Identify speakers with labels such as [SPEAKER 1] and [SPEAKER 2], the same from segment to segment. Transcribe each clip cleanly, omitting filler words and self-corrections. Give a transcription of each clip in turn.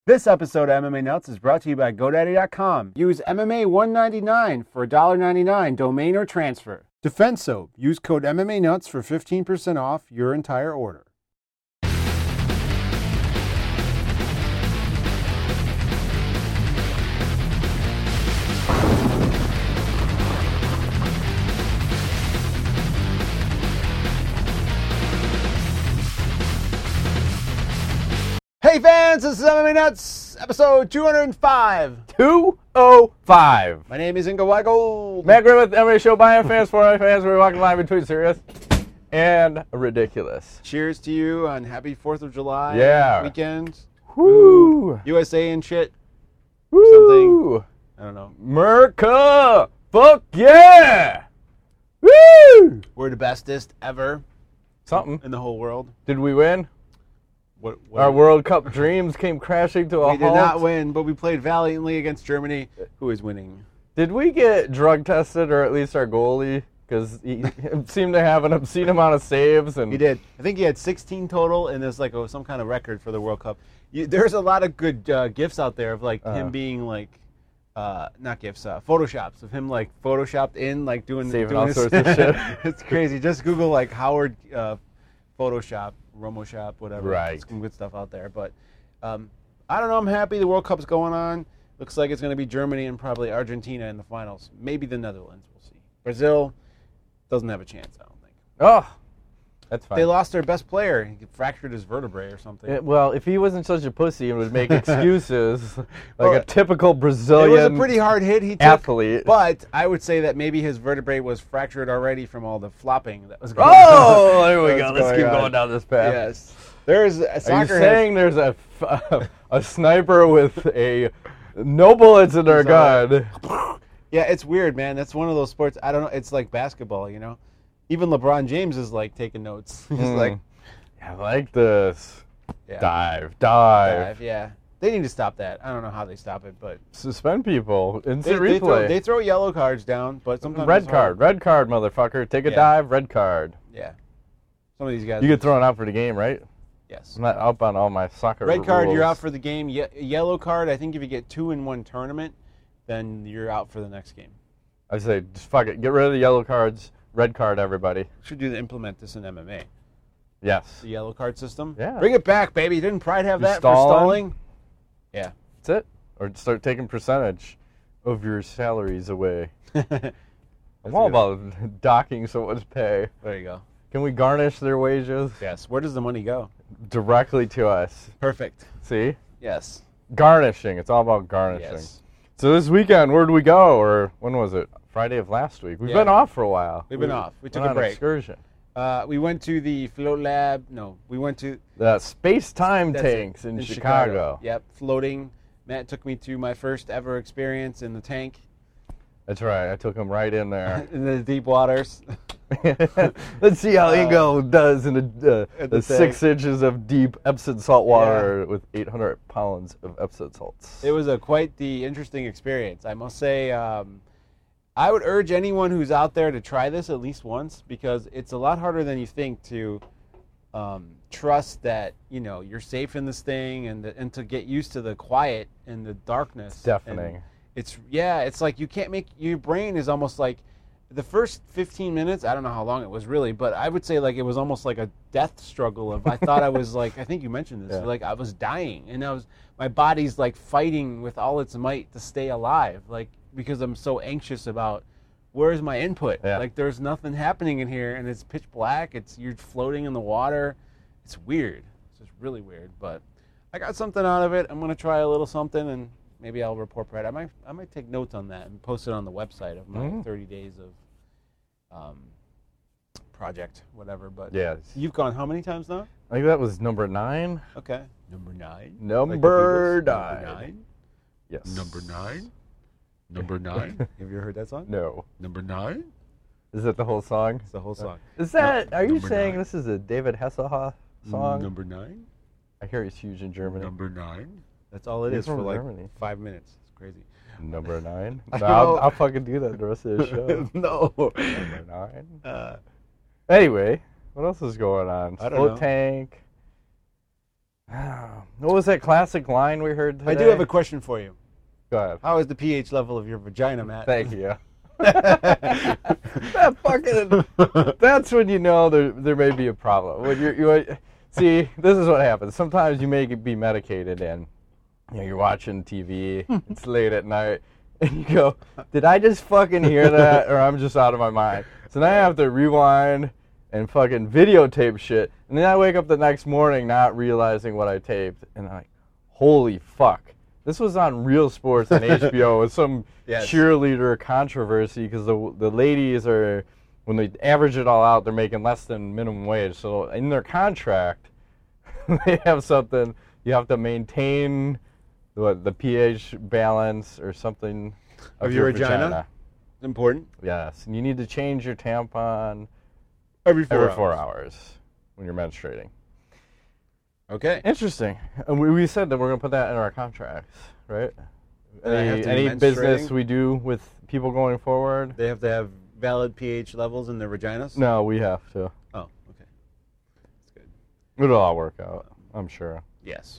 [SPEAKER 1] This episode of MMA Nuts is brought to you by GoDaddy.com. Use MMA 199 for $1.99 domain or transfer. Defense Soap. Use code MMA Nuts for 15% off your entire order. Hey fans, this is MMA Nuts, episode 205.
[SPEAKER 2] 205.
[SPEAKER 1] My name is Ingo Weigel.
[SPEAKER 2] Matt Griffith, MMA show by fans, for fans. We're walking line between serious and ridiculous.
[SPEAKER 1] Cheers to you on happy 4th of July weekend.
[SPEAKER 2] Woo!
[SPEAKER 1] USA and shit.
[SPEAKER 2] Woo!
[SPEAKER 1] Something. I don't know.
[SPEAKER 2] Merca! Fuck yeah! Woo!
[SPEAKER 1] We're the bestest ever
[SPEAKER 2] Something.
[SPEAKER 1] in the whole world.
[SPEAKER 2] Did we win?
[SPEAKER 1] What
[SPEAKER 2] Our World Cup dreams came crashing to a halt.
[SPEAKER 1] We did not win, but we played valiantly against Germany, who is winning.
[SPEAKER 2] Did we get drug tested, or at least our goalie? Because he seemed to have an obscene amount of saves. And
[SPEAKER 1] He did. I think he had 16 total, and there's like some kind of record for the World Cup. There's a lot of good gifs out there of like him being like, not gifs, photoshops of him like photoshopped in like doing
[SPEAKER 2] all
[SPEAKER 1] his,
[SPEAKER 2] sorts of shit.
[SPEAKER 1] It's crazy. Just Google like Howard Photoshop, Romoshop, whatever.
[SPEAKER 2] Right.
[SPEAKER 1] There's some good stuff out there. But I don't know. I'm happy the World Cup's going on. Looks like it's going to be Germany and probably Argentina in the finals. Maybe the Netherlands. We'll see. Brazil doesn't have a chance, I don't think.
[SPEAKER 2] Oh, that's fine.
[SPEAKER 1] They lost their best player. He fractured his vertebrae or something.
[SPEAKER 2] Well, if he wasn't such a pussy and would make excuses like a typical Brazilian
[SPEAKER 1] It was a pretty hard hit he took.
[SPEAKER 2] athlete.
[SPEAKER 1] But I would say that maybe his vertebrae was fractured already from all the flopping that was going on.
[SPEAKER 2] Oh, there we go.
[SPEAKER 1] That's
[SPEAKER 2] Let's keep
[SPEAKER 1] going on.
[SPEAKER 2] going down this path.
[SPEAKER 1] Yes. There's a
[SPEAKER 2] Are you
[SPEAKER 1] soccer
[SPEAKER 2] saying there's a sniper with no bullets in their gun?
[SPEAKER 1] Yeah, it's weird, man. That's one of those sports. I don't know. It's like basketball, you know? Even LeBron James is like taking notes. He's like,
[SPEAKER 2] I like this.
[SPEAKER 1] yeah.
[SPEAKER 2] Dive.
[SPEAKER 1] Yeah. They need to stop that. I don't know how they stop it, but
[SPEAKER 2] Suspend people. Instant
[SPEAKER 1] they
[SPEAKER 2] replay.
[SPEAKER 1] throw yellow cards down, but sometimes
[SPEAKER 2] Red
[SPEAKER 1] it's hard.
[SPEAKER 2] card, motherfucker. Take a
[SPEAKER 1] Yeah.
[SPEAKER 2] dive, red card.
[SPEAKER 1] Yeah. Some of these guys.
[SPEAKER 2] You get thrown out for the game, right?
[SPEAKER 1] Yes.
[SPEAKER 2] I'm not up on all my soccer
[SPEAKER 1] Red card,
[SPEAKER 2] rules.
[SPEAKER 1] you're out for the game. Yellow card, I think if you get 2 in one tournament, then you're out for the next game.
[SPEAKER 2] I say, just fuck it. Get rid of the yellow cards. Red card, everybody.
[SPEAKER 1] Should implement this in MMA.
[SPEAKER 2] Yes.
[SPEAKER 1] The yellow card system.
[SPEAKER 2] Yeah.
[SPEAKER 1] Bring it back, baby. Didn't Pride have
[SPEAKER 2] You're
[SPEAKER 1] that for stalling? Yeah.
[SPEAKER 2] That's it. Or start taking percentage of your salaries away. I'm all about docking someone's pay.
[SPEAKER 1] There you go.
[SPEAKER 2] Can we garnish their wages?
[SPEAKER 1] Yes. Where does the money go?
[SPEAKER 2] Directly to us.
[SPEAKER 1] Perfect.
[SPEAKER 2] See?
[SPEAKER 1] Yes.
[SPEAKER 2] Garnishing. It's all about garnishing.
[SPEAKER 1] Yes.
[SPEAKER 2] So this weekend, where'd we go? Or when was it? Friday of last week. We've been off for a while.
[SPEAKER 1] We've been off. We took
[SPEAKER 2] went
[SPEAKER 1] a
[SPEAKER 2] on
[SPEAKER 1] break.
[SPEAKER 2] Excursion.
[SPEAKER 1] We went to the Float Lab. No, we went to
[SPEAKER 2] The space-time
[SPEAKER 1] that's it,
[SPEAKER 2] tanks in Chicago.
[SPEAKER 1] Yep, floating. Matt took me to my first ever experience in the tank
[SPEAKER 2] That's right. I took him right in there.
[SPEAKER 1] in the deep waters.
[SPEAKER 2] Let's see how Ingo does in the
[SPEAKER 1] tank.
[SPEAKER 2] 6 inches of deep Epsom salt water with 800 pounds of Epsom salts.
[SPEAKER 1] It was quite the interesting experience, I must say. I would urge anyone who's out there to try this at least once, because it's a lot harder than you think to trust that you're safe in this thing, and to get used to the quiet and the darkness.
[SPEAKER 2] It's deafening.
[SPEAKER 1] And it's like you can't make your brain is almost like the first 15 minutes. I don't know how long it was really, but I would say like it was almost like a death struggle. I thought I was like, I think you mentioned this, like I was dying, and my body's like fighting with all its might to stay alive, like because I'm so anxious about where's my input. Like there's nothing happening in here, and it's pitch black. You're floating in the water. It's weird. It's just really weird, but I got something out of it. I'm gonna try a little something, and maybe I'll report back. I might take notes on that and post it on the website of my 30 days of project, whatever. But you've gone how many times now?
[SPEAKER 2] I think that was number 9.
[SPEAKER 1] Okay. Number 9.
[SPEAKER 2] Number
[SPEAKER 1] like
[SPEAKER 2] 9. Yes.
[SPEAKER 1] Number 9. Number 9. Have you ever heard that song?
[SPEAKER 2] No.
[SPEAKER 1] Number 9.
[SPEAKER 2] Is that the whole song?
[SPEAKER 1] It's the whole song.
[SPEAKER 2] Is that? Are you
[SPEAKER 1] Number
[SPEAKER 2] saying
[SPEAKER 1] 9.
[SPEAKER 2] this is a David Hasselhoff song?
[SPEAKER 1] Number 9.
[SPEAKER 2] I hear he's huge in Germany.
[SPEAKER 1] Number 9. That's all it
[SPEAKER 2] He's
[SPEAKER 1] is for
[SPEAKER 2] from
[SPEAKER 1] like
[SPEAKER 2] Germany.
[SPEAKER 1] 5 minutes. It's crazy.
[SPEAKER 2] Number 9.
[SPEAKER 1] I
[SPEAKER 2] No,
[SPEAKER 1] know.
[SPEAKER 2] I'll fucking do that the rest of the show.
[SPEAKER 1] No.
[SPEAKER 2] Number 9. Anyway, what else is going on?
[SPEAKER 1] I don't
[SPEAKER 2] Float
[SPEAKER 1] know.
[SPEAKER 2] tank. What was that classic line we heard today?
[SPEAKER 1] I do have a question for you.
[SPEAKER 2] Go ahead.
[SPEAKER 1] How is the pH level of your vagina, Matt?
[SPEAKER 2] Thank you. That's when you know there may be a problem. When see, this is what happens. Sometimes you may be medicated and you're watching TV. It's late at night, and you go, "Did I just fucking hear that, or I'm just out of my mind?" So now I have to rewind and fucking videotape shit, and then I wake up the next morning not realizing what I taped, and I'm like, "Holy fuck." This was on Real Sports on HBO with some cheerleader controversy because the ladies are, when they average it all out, they're making less than minimum wage. So in their contract, they have something, you have to maintain the pH balance or something
[SPEAKER 1] of your vagina. Important.
[SPEAKER 2] Yes, and you need to change your tampon
[SPEAKER 1] every
[SPEAKER 2] 4 hours when you're menstruating.
[SPEAKER 1] Okay.
[SPEAKER 2] Interesting. And we said that we're going to put that in our contracts, right? Any
[SPEAKER 1] menstruating?
[SPEAKER 2] business we do with people going forward?
[SPEAKER 1] They have to have valid pH levels in their vaginas?
[SPEAKER 2] No, we have to.
[SPEAKER 1] Oh, okay. That's good.
[SPEAKER 2] It'll all work out, I'm sure.
[SPEAKER 1] Yes.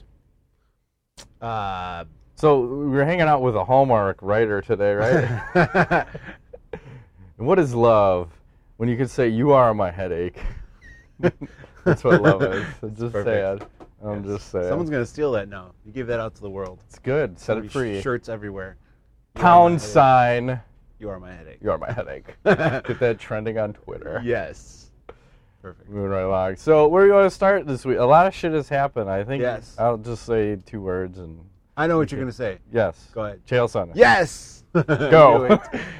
[SPEAKER 2] So we were hanging out with a Hallmark writer today, right? And what is love when you could say, "You are my headache"? That's what love is. It's just sad. I'm just saying.
[SPEAKER 1] Someone's going to steal that now. You give that out to the world.
[SPEAKER 2] It's good. Set it free.
[SPEAKER 1] Shirts everywhere.
[SPEAKER 2] Pound sign.
[SPEAKER 1] You are my headache.
[SPEAKER 2] You are my headache. Get that trending on Twitter.
[SPEAKER 1] Yes. Perfect.
[SPEAKER 2] Moving right along. So where are you going to start this week? A lot of shit has happened. I think
[SPEAKER 1] yes.
[SPEAKER 2] I'll just say 2 words and...
[SPEAKER 1] I know what you're going to say.
[SPEAKER 2] Yes.
[SPEAKER 1] Go ahead.
[SPEAKER 2] Chael Sonnen.
[SPEAKER 1] Yes!
[SPEAKER 2] Go.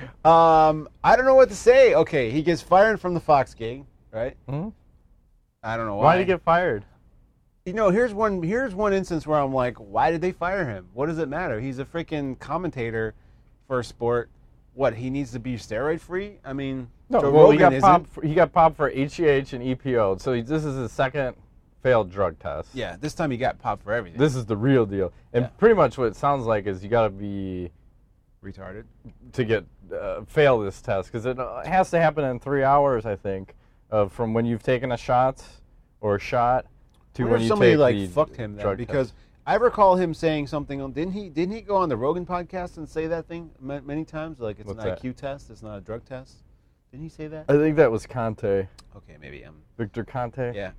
[SPEAKER 1] I don't know what to say. Okay, he gets fired from the Fox gig, right?
[SPEAKER 2] Mm-hmm.
[SPEAKER 1] I don't know why.
[SPEAKER 2] Why did he get fired?
[SPEAKER 1] You know, here's one instance where I'm like, why did they fire him? What does it matter? He's a freaking commentator for a sport. What, he needs to be steroid free? I mean,
[SPEAKER 2] no.
[SPEAKER 1] Joe
[SPEAKER 2] Well,
[SPEAKER 1] Rogan
[SPEAKER 2] he got popped for HGH and EPO. So this is his second failed drug test.
[SPEAKER 1] Yeah, this time he got popped for everything.
[SPEAKER 2] This is the real deal. And pretty much what it sounds like is you got to be
[SPEAKER 1] retarded
[SPEAKER 2] to get fail this test because it has to happen in 3 hours, I think, from when you've taken a shot or a shot to when you
[SPEAKER 1] somebody
[SPEAKER 2] take
[SPEAKER 1] like
[SPEAKER 2] the
[SPEAKER 1] fucked him then,
[SPEAKER 2] drug
[SPEAKER 1] because
[SPEAKER 2] test.
[SPEAKER 1] I recall him saying something. Didn't he go on the Rogan podcast and say that thing many times? Like it's
[SPEAKER 2] What's
[SPEAKER 1] an
[SPEAKER 2] that?
[SPEAKER 1] IQ test, it's not a drug test. Didn't he say that?
[SPEAKER 2] I think that was Conte.
[SPEAKER 1] Okay, maybe
[SPEAKER 2] Victor Conte.
[SPEAKER 1] Yeah.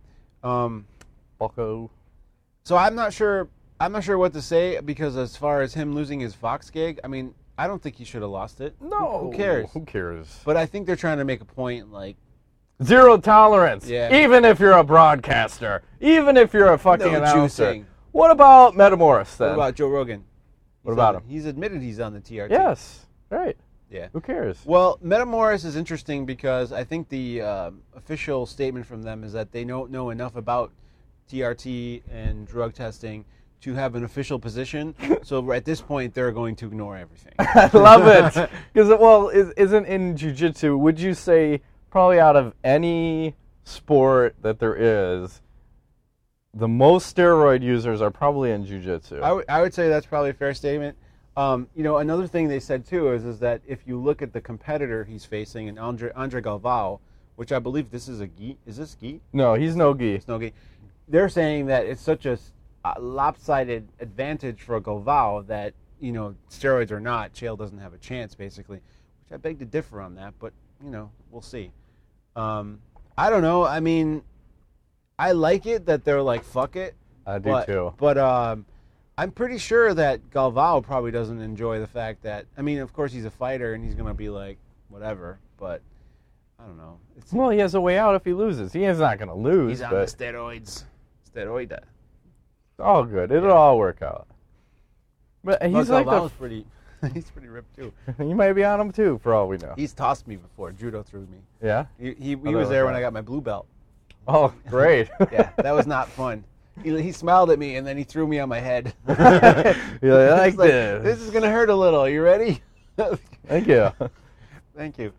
[SPEAKER 2] Bucko.
[SPEAKER 1] So I'm not sure what to say because as far as him losing his Fox gig, I mean, I don't think he should have lost it.
[SPEAKER 2] No.
[SPEAKER 1] Who cares?
[SPEAKER 2] Who cares?
[SPEAKER 1] But I think they're trying to make a point, like
[SPEAKER 2] zero tolerance.
[SPEAKER 1] Yeah.
[SPEAKER 2] Even if you're a broadcaster. Even if you're a fucking
[SPEAKER 1] no
[SPEAKER 2] announcer.
[SPEAKER 1] juicing.
[SPEAKER 2] What about Metamoris then?
[SPEAKER 1] What about Joe Rogan?
[SPEAKER 2] What about him?
[SPEAKER 1] He's admitted he's on the TRT.
[SPEAKER 2] Yes. Right.
[SPEAKER 1] Yeah.
[SPEAKER 2] Who cares?
[SPEAKER 1] Well, Metamoris is interesting because I think the official statement from them is that they don't know enough about TRT and drug testing to have an official position. So at this point, they're going to ignore everything.
[SPEAKER 2] I love it. Because, isn't in jiu-jitsu, would you say probably out of any sport that there is, the most steroid users are probably in jiu-jitsu?
[SPEAKER 1] I would say that's probably a fair statement. Another thing they said too is that if you look at the competitor he's facing, and Andre Galvao, which I believe this is a gi. Is this gi?
[SPEAKER 2] No, he's no gi.
[SPEAKER 1] It's no gi. They're saying that it's such a lopsided advantage for Galvao that, steroids or not, Chael doesn't have a chance, basically. Which I beg to differ on that, but, we'll see. I don't know. I mean, I like it that they're like, fuck it.
[SPEAKER 2] I do too.
[SPEAKER 1] But I'm pretty sure that Galvao probably doesn't enjoy the fact that, I mean, of course he's a fighter and he's going to be like, whatever, but I don't know.
[SPEAKER 2] Well, he has a way out if he loses. He is not going to lose.
[SPEAKER 1] He's on the steroids. Steroida.
[SPEAKER 2] It's all good. It'll all work out. But he's like
[SPEAKER 1] Galvao's pretty. He's pretty ripped too.
[SPEAKER 2] You might be on him too, for all we know.
[SPEAKER 1] He's tossed me before. Judo threw me.
[SPEAKER 2] Yeah.
[SPEAKER 1] He was there when I got my blue belt.
[SPEAKER 2] Oh, great.
[SPEAKER 1] Yeah, that was not fun. He smiled at me and then he threw me on my head.
[SPEAKER 2] You're like, this.
[SPEAKER 1] This is gonna hurt a little. You ready?
[SPEAKER 2] Thank you.
[SPEAKER 1] Thank you.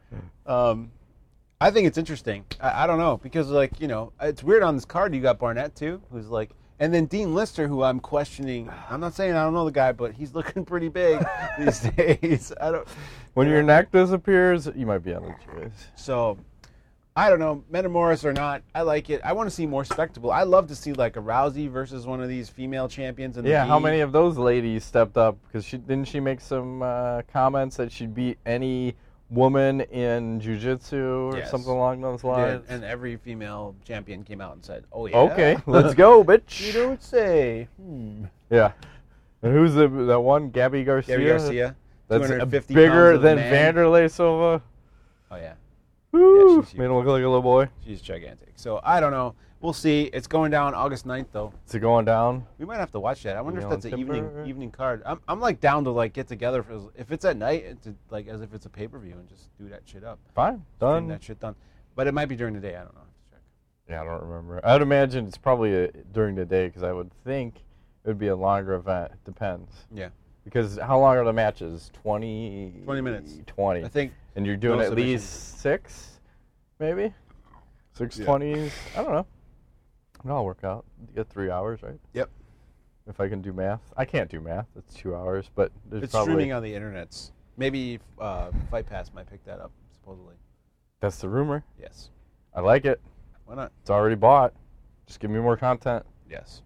[SPEAKER 1] I think it's interesting. I don't know because it's weird on this card you got Barnett too, who's like, and then Dean Lister, who I'm questioning. I'm not saying I don't know the guy, but he's looking pretty big these days.
[SPEAKER 2] When your neck disappears, you might be on the juice.
[SPEAKER 1] So, I don't know, Metamoris or not, I like it. I want to see more spectacle. I love to see like a Rousey versus one of these female champions. In the
[SPEAKER 2] Yeah, how
[SPEAKER 1] gi.
[SPEAKER 2] many of those ladies stepped up? Because didn't she make some comments that she'd beat any woman in jiu-jitsu or
[SPEAKER 1] Yes.
[SPEAKER 2] something along those
[SPEAKER 1] Yeah,
[SPEAKER 2] lines?
[SPEAKER 1] and every female champion came out and said, "Oh yeah,
[SPEAKER 2] Okay, let's go, bitch.
[SPEAKER 1] You don't say."
[SPEAKER 2] Yeah. And who's that one? Gabby Garcia?
[SPEAKER 1] Gabby Garcia,
[SPEAKER 2] That's
[SPEAKER 1] 250
[SPEAKER 2] bigger
[SPEAKER 1] pounds of
[SPEAKER 2] than
[SPEAKER 1] man.
[SPEAKER 2] Vanderlei Silva.
[SPEAKER 1] Oh yeah,
[SPEAKER 2] Woo!
[SPEAKER 1] she's
[SPEAKER 2] Made him look like a little boy.
[SPEAKER 1] she's gigantic. So I don't know. We'll see. It's going down August 9th though.
[SPEAKER 2] Is it going down?
[SPEAKER 1] We might have to watch that. I wonder if
[SPEAKER 2] Neil
[SPEAKER 1] that's an
[SPEAKER 2] Timber?
[SPEAKER 1] evening card. I'm like down to like get together if it's at night, it's like as if it's a pay-per-view and just do that shit up.
[SPEAKER 2] Fine.
[SPEAKER 1] Getting
[SPEAKER 2] Done.
[SPEAKER 1] that shit done. But it might be during the day. I don't know. I have to check.
[SPEAKER 2] Yeah, I don't remember. I'd imagine it's probably during the day because I would think it would be a longer event. It depends.
[SPEAKER 1] Yeah.
[SPEAKER 2] Because how long are the matches? 20
[SPEAKER 1] minutes.
[SPEAKER 2] 20.
[SPEAKER 1] I think
[SPEAKER 2] And you're doing
[SPEAKER 1] no
[SPEAKER 2] at least 6, maybe? 6
[SPEAKER 1] Yeah.
[SPEAKER 2] 20s? I don't know. It'll all work out. You get 3 hours, right?
[SPEAKER 1] Yep.
[SPEAKER 2] If I can do math. I can't do math. It's 2 hours, but there's
[SPEAKER 1] it's
[SPEAKER 2] probably...
[SPEAKER 1] streaming on the internets. Maybe Fight Pass might pick that up, supposedly.
[SPEAKER 2] That's the rumor.
[SPEAKER 1] Yes.
[SPEAKER 2] I like it.
[SPEAKER 1] Why not?
[SPEAKER 2] It's already bought. Just give me more content.
[SPEAKER 1] Yes.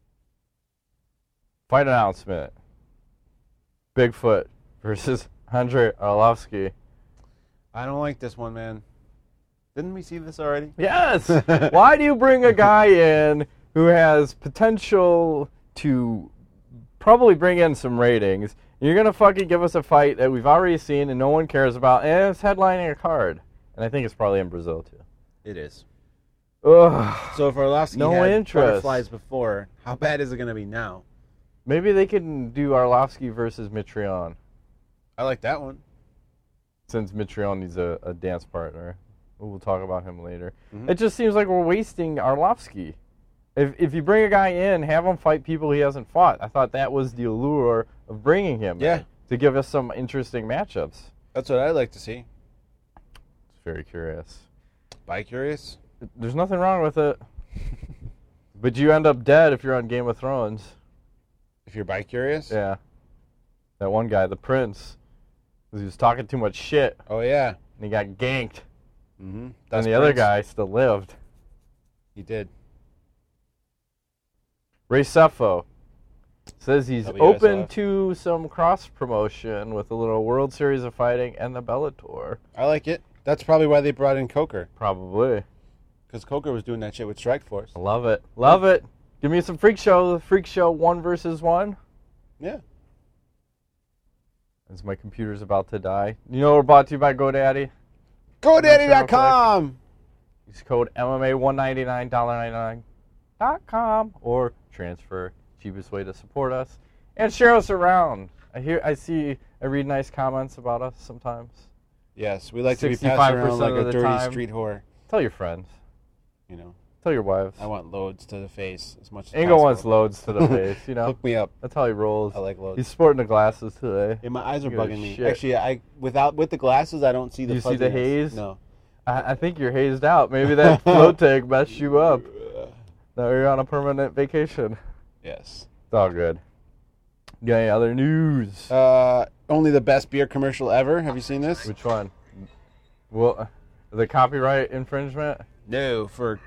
[SPEAKER 2] Fight announcement. Bigfoot versus Andrei Arlovsky.
[SPEAKER 1] I don't like this one, man. Didn't we see this already?
[SPEAKER 2] Yes! Why do you bring a guy in who has potential to probably bring in some ratings? You're going to fucking give us a fight that we've already seen and no one cares about, and it's headlining a card. And I think it's probably in Brazil, too.
[SPEAKER 1] It is.
[SPEAKER 2] Ugh.
[SPEAKER 1] So if Arlovsky
[SPEAKER 2] No
[SPEAKER 1] had
[SPEAKER 2] interest.
[SPEAKER 1] butterflies before, how bad is it going to be now?
[SPEAKER 2] Maybe they can do Arlovsky versus Mitrione,
[SPEAKER 1] I like that one.
[SPEAKER 2] since Mitrione needs a dance partner. We'll talk about him later.
[SPEAKER 1] Mhm.
[SPEAKER 2] It just seems like we're wasting Arlovsky. If you bring a guy in, have him fight people he hasn't fought. I thought that was the allure of bringing him
[SPEAKER 1] Yeah.
[SPEAKER 2] in, to give us some interesting matchups.
[SPEAKER 1] That's what I'd like to see.
[SPEAKER 2] It's very curious.
[SPEAKER 1] Bi-curious?
[SPEAKER 2] There's nothing wrong with it. But you end up dead if you're on Game of Thrones.
[SPEAKER 1] If you're bi-curious?
[SPEAKER 2] Yeah. That one guy, the prince, he was talking too much shit,
[SPEAKER 1] Oh, yeah.
[SPEAKER 2] and he got ganked.
[SPEAKER 1] Mm-hmm.
[SPEAKER 2] And the other guy still lived.
[SPEAKER 1] He did.
[SPEAKER 2] Ray Sefo says he's
[SPEAKER 1] WSOF.
[SPEAKER 2] open to some cross-promotion with a little World Series of Fighting and the Bellator.
[SPEAKER 1] I like it. That's probably why they brought in Coker.
[SPEAKER 2] Probably.
[SPEAKER 1] Because Coker was doing that shit with Strikeforce.
[SPEAKER 2] Love it. Love it. Give me some Freak Show. Freak Show 1 versus 1.
[SPEAKER 1] Yeah.
[SPEAKER 2] As my computer's about to die. You know we're brought to you by GoDaddy.
[SPEAKER 1] GoDaddy.com!
[SPEAKER 2] Use code MMA199, $1.99.com, or transfer. Cheapest way to support us. And share us around. I read nice comments about us sometimes.
[SPEAKER 1] Yes, we like to be
[SPEAKER 2] 65%
[SPEAKER 1] passed around like
[SPEAKER 2] of
[SPEAKER 1] a
[SPEAKER 2] the
[SPEAKER 1] dirty
[SPEAKER 2] time.
[SPEAKER 1] street whore.
[SPEAKER 2] Tell your friends.
[SPEAKER 1] You know,
[SPEAKER 2] Tell your wives.
[SPEAKER 1] I want loads to the face as much as
[SPEAKER 2] Ingo wants
[SPEAKER 1] possible.
[SPEAKER 2] loads to the face, you know.
[SPEAKER 1] Hook me up.
[SPEAKER 2] That's how he rolls.
[SPEAKER 1] I like loads.
[SPEAKER 2] He's sporting the glasses today.
[SPEAKER 1] Yeah, my eyes are
[SPEAKER 2] Good
[SPEAKER 1] bugging me.
[SPEAKER 2] shit.
[SPEAKER 1] Actually, with the glasses, I don't see the
[SPEAKER 2] You see the
[SPEAKER 1] fuzziness.
[SPEAKER 2] haze?
[SPEAKER 1] No.
[SPEAKER 2] I think you're hazed out. Maybe that float tank messed you up. Now you're on a permanent vacation.
[SPEAKER 1] Yes.
[SPEAKER 2] It's all good. Got any other news?
[SPEAKER 1] Only the best beer commercial ever. Have you seen this?
[SPEAKER 2] Which one? Well, the copyright infringement?
[SPEAKER 1] No, for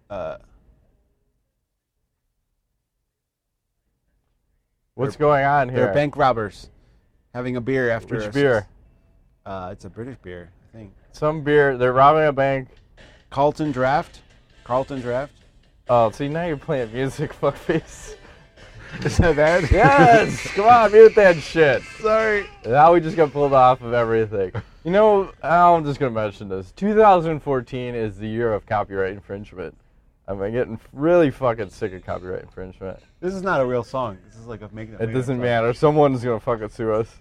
[SPEAKER 2] What's going on here?
[SPEAKER 1] they're bank robbers having a beer after
[SPEAKER 2] Which beer?
[SPEAKER 1] It's a British beer, I think.
[SPEAKER 2] Some beer. They're robbing a bank.
[SPEAKER 1] Carlton Draft.
[SPEAKER 2] Oh, see, now you're playing music, fuckface.
[SPEAKER 1] Is that bad?
[SPEAKER 2] Yes! Come on, mute that shit.
[SPEAKER 1] Sorry.
[SPEAKER 2] Now we just got pulled off of everything. You know, I'm just going to mention this. 2014 is the year of copyright infringement. I'm getting really fucking sick of copyright infringement.
[SPEAKER 1] This is not a real song. This is like a making.
[SPEAKER 2] It doesn't matter. Someone's going to fucking sue us.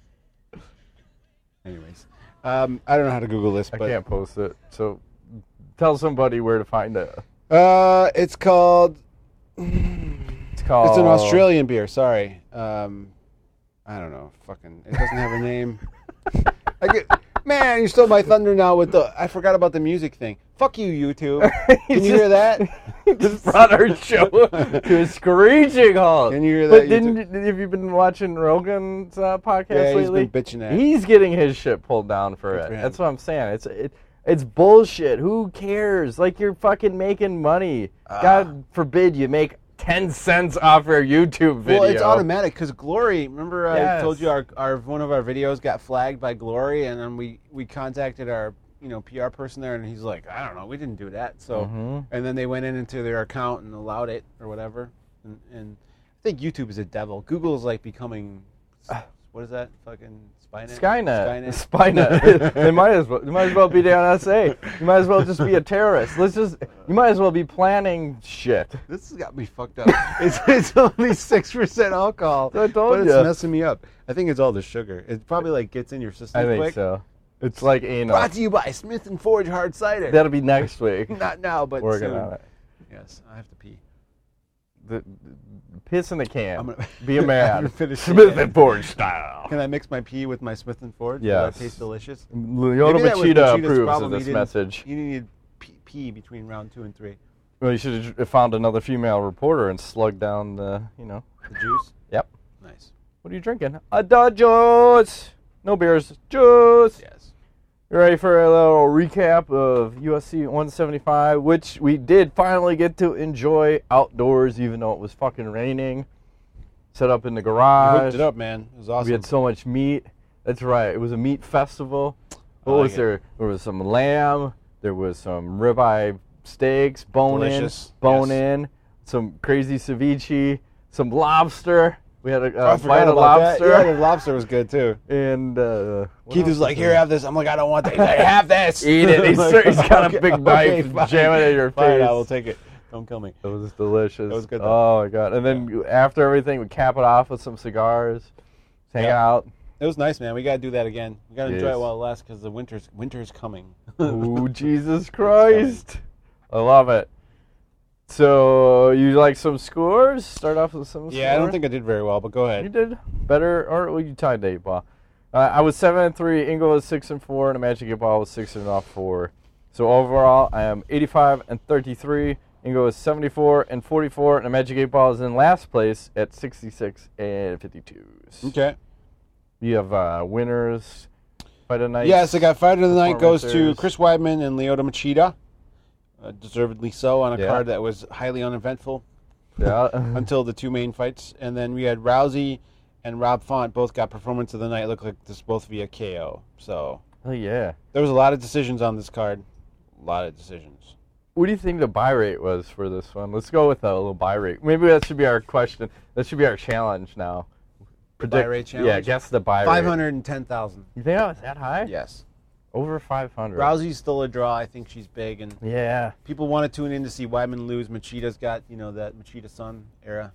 [SPEAKER 1] Anyways, I don't know how to Google this,
[SPEAKER 2] I
[SPEAKER 1] but
[SPEAKER 2] can't post it. So tell somebody where to find it.
[SPEAKER 1] it's called.
[SPEAKER 2] It's called...
[SPEAKER 1] It's an Australian beer. Sorry. I don't know. Fucking. It doesn't have a name. Man, you stole my thunder now with the. I forgot about the music thing. Fuck you, YouTube. Can you hear that?
[SPEAKER 2] He just brought our show to a screeching halt.
[SPEAKER 1] Can you hear
[SPEAKER 2] But
[SPEAKER 1] that?
[SPEAKER 2] have you been watching Rogan's podcast
[SPEAKER 1] Yeah, he's
[SPEAKER 2] lately?
[SPEAKER 1] been bitching at.
[SPEAKER 2] He's getting his shit pulled down for
[SPEAKER 1] Good
[SPEAKER 2] it.
[SPEAKER 1] for him.
[SPEAKER 2] That's what I'm saying. It's bullshit. Who cares? Like, you're fucking making money. God forbid you make 10 cents off your YouTube video.
[SPEAKER 1] Well, it's automatic because Glory. Remember, I told you
[SPEAKER 2] Yes.
[SPEAKER 1] our one of our videos got flagged by Glory, and then we contacted our PR person there, and he's like, I don't know, we didn't do that. So, and then they went into their account and allowed it or whatever. And I think YouTube is a devil. Google's like becoming what is that fucking
[SPEAKER 2] Skynet. Skynet. They might as well be the NSA. You might as well just be a terrorist. You might as well be planning shit.
[SPEAKER 1] This has got me fucked up. It's only 6% alcohol.
[SPEAKER 2] I told
[SPEAKER 1] but it's
[SPEAKER 2] ya.
[SPEAKER 1] messing me up. I think it's all the sugar. It probably like gets in your system
[SPEAKER 2] I think
[SPEAKER 1] quick.
[SPEAKER 2] so. It's like anal.
[SPEAKER 1] Brought to you by Smith & Forge Hard Cider.
[SPEAKER 2] That'll be next week.
[SPEAKER 1] Not now, but
[SPEAKER 2] Working
[SPEAKER 1] soon.
[SPEAKER 2] on it.
[SPEAKER 1] Yes, I have to pee.
[SPEAKER 2] The piss in the can.
[SPEAKER 1] I'm gonna
[SPEAKER 2] Be a man.
[SPEAKER 1] finish
[SPEAKER 2] Smith
[SPEAKER 1] it.
[SPEAKER 2] and Forge style.
[SPEAKER 1] Can I mix my pee with my Smith & Forge?
[SPEAKER 2] Yes.
[SPEAKER 1] Will that taste delicious?
[SPEAKER 2] Leona
[SPEAKER 1] Maybe that was
[SPEAKER 2] Machida
[SPEAKER 1] Machida's
[SPEAKER 2] approves of
[SPEAKER 1] problem.
[SPEAKER 2] this
[SPEAKER 1] He didn't-
[SPEAKER 2] message.
[SPEAKER 1] You needed pee between round 2 and 3.
[SPEAKER 2] Well, you should have found another female reporter and slugged down the.
[SPEAKER 1] The juice?
[SPEAKER 2] Yep.
[SPEAKER 1] Nice.
[SPEAKER 2] What are you drinking? A Dutch juice. No beers. Juice.
[SPEAKER 1] Yes.
[SPEAKER 2] You ready for a little recap of USC 175, which we did finally get to enjoy outdoors, even though it was fucking raining. Set up in the
[SPEAKER 1] You
[SPEAKER 2] garage.
[SPEAKER 1] hooked it up, man. It was awesome.
[SPEAKER 2] We had so much meat. That's right. It was a meat festival. What
[SPEAKER 1] like
[SPEAKER 2] was
[SPEAKER 1] it.
[SPEAKER 2] there? There was some lamb. There was some ribeye steaks,
[SPEAKER 1] Delicious.
[SPEAKER 2] bone
[SPEAKER 1] Yes.
[SPEAKER 2] in, some crazy ceviche, some lobster. We had
[SPEAKER 1] I
[SPEAKER 2] a
[SPEAKER 1] forgot
[SPEAKER 2] bite of
[SPEAKER 1] about
[SPEAKER 2] lobster.
[SPEAKER 1] that. Yeah, the lobster was good too.
[SPEAKER 2] And what
[SPEAKER 1] Keith
[SPEAKER 2] else
[SPEAKER 1] was like,
[SPEAKER 2] there?
[SPEAKER 1] "Here, have this." I'm like, "I don't want that." He's like, "Have this."
[SPEAKER 2] Eat it. He's got a big knife,
[SPEAKER 1] fine.
[SPEAKER 2] jam it in your
[SPEAKER 1] Fine,
[SPEAKER 2] face.
[SPEAKER 1] I will take it. Don't kill me.
[SPEAKER 2] It was delicious.
[SPEAKER 1] That was good, though.
[SPEAKER 2] Oh my god! And then after everything, we cap it off with some cigars, hang
[SPEAKER 1] Yeah.
[SPEAKER 2] out.
[SPEAKER 1] It was nice, man. We gotta do that again. We gotta enjoy
[SPEAKER 2] Yes.
[SPEAKER 1] it while it lasts because the winter's coming.
[SPEAKER 2] Ooh, Jesus Christ! I love it. So you like some scores? Start off with some.
[SPEAKER 1] Yeah, I don't
[SPEAKER 2] scores?
[SPEAKER 1] think I did very well, but go
[SPEAKER 2] you
[SPEAKER 1] ahead.
[SPEAKER 2] did better, or well, you tied the 8 ball. I was 7-3. Ingo was 6-4, and the Magic 8 Ball was 6-4. So overall, I am 85-33. Ingo is 74-44, and the Magic 8 Ball is in last place at 66-52.
[SPEAKER 1] Okay.
[SPEAKER 2] You have winners. Fight of the night.
[SPEAKER 1] Yes, I got Fighter of the Night goes to
[SPEAKER 2] Performances.
[SPEAKER 1] Chris Weidman and Leota Machida. Deservedly so on a
[SPEAKER 2] Yeah.
[SPEAKER 1] card that was highly uneventful
[SPEAKER 2] Yeah.
[SPEAKER 1] until the two main fights. And then we had Rousey and Rob Font both got Performance of the Night. Looked like this both via KO. So
[SPEAKER 2] Oh yeah.
[SPEAKER 1] there was a lot of decisions on this card. A lot of decisions.
[SPEAKER 2] What do you think the buy rate was for this one? Let's go with a little buy rate. Maybe that should be our question. That should be our challenge now.
[SPEAKER 1] buy rate challenge?
[SPEAKER 2] Yeah, guess the buy rate.
[SPEAKER 1] 510,000.
[SPEAKER 2] You think that was that high?
[SPEAKER 1] Yes.
[SPEAKER 2] Over 500.
[SPEAKER 1] Rousey's still a draw. I think she's big, and
[SPEAKER 2] Yeah.
[SPEAKER 1] people want to tune in to see Weidman lose. Machida's got that Machida Sun era.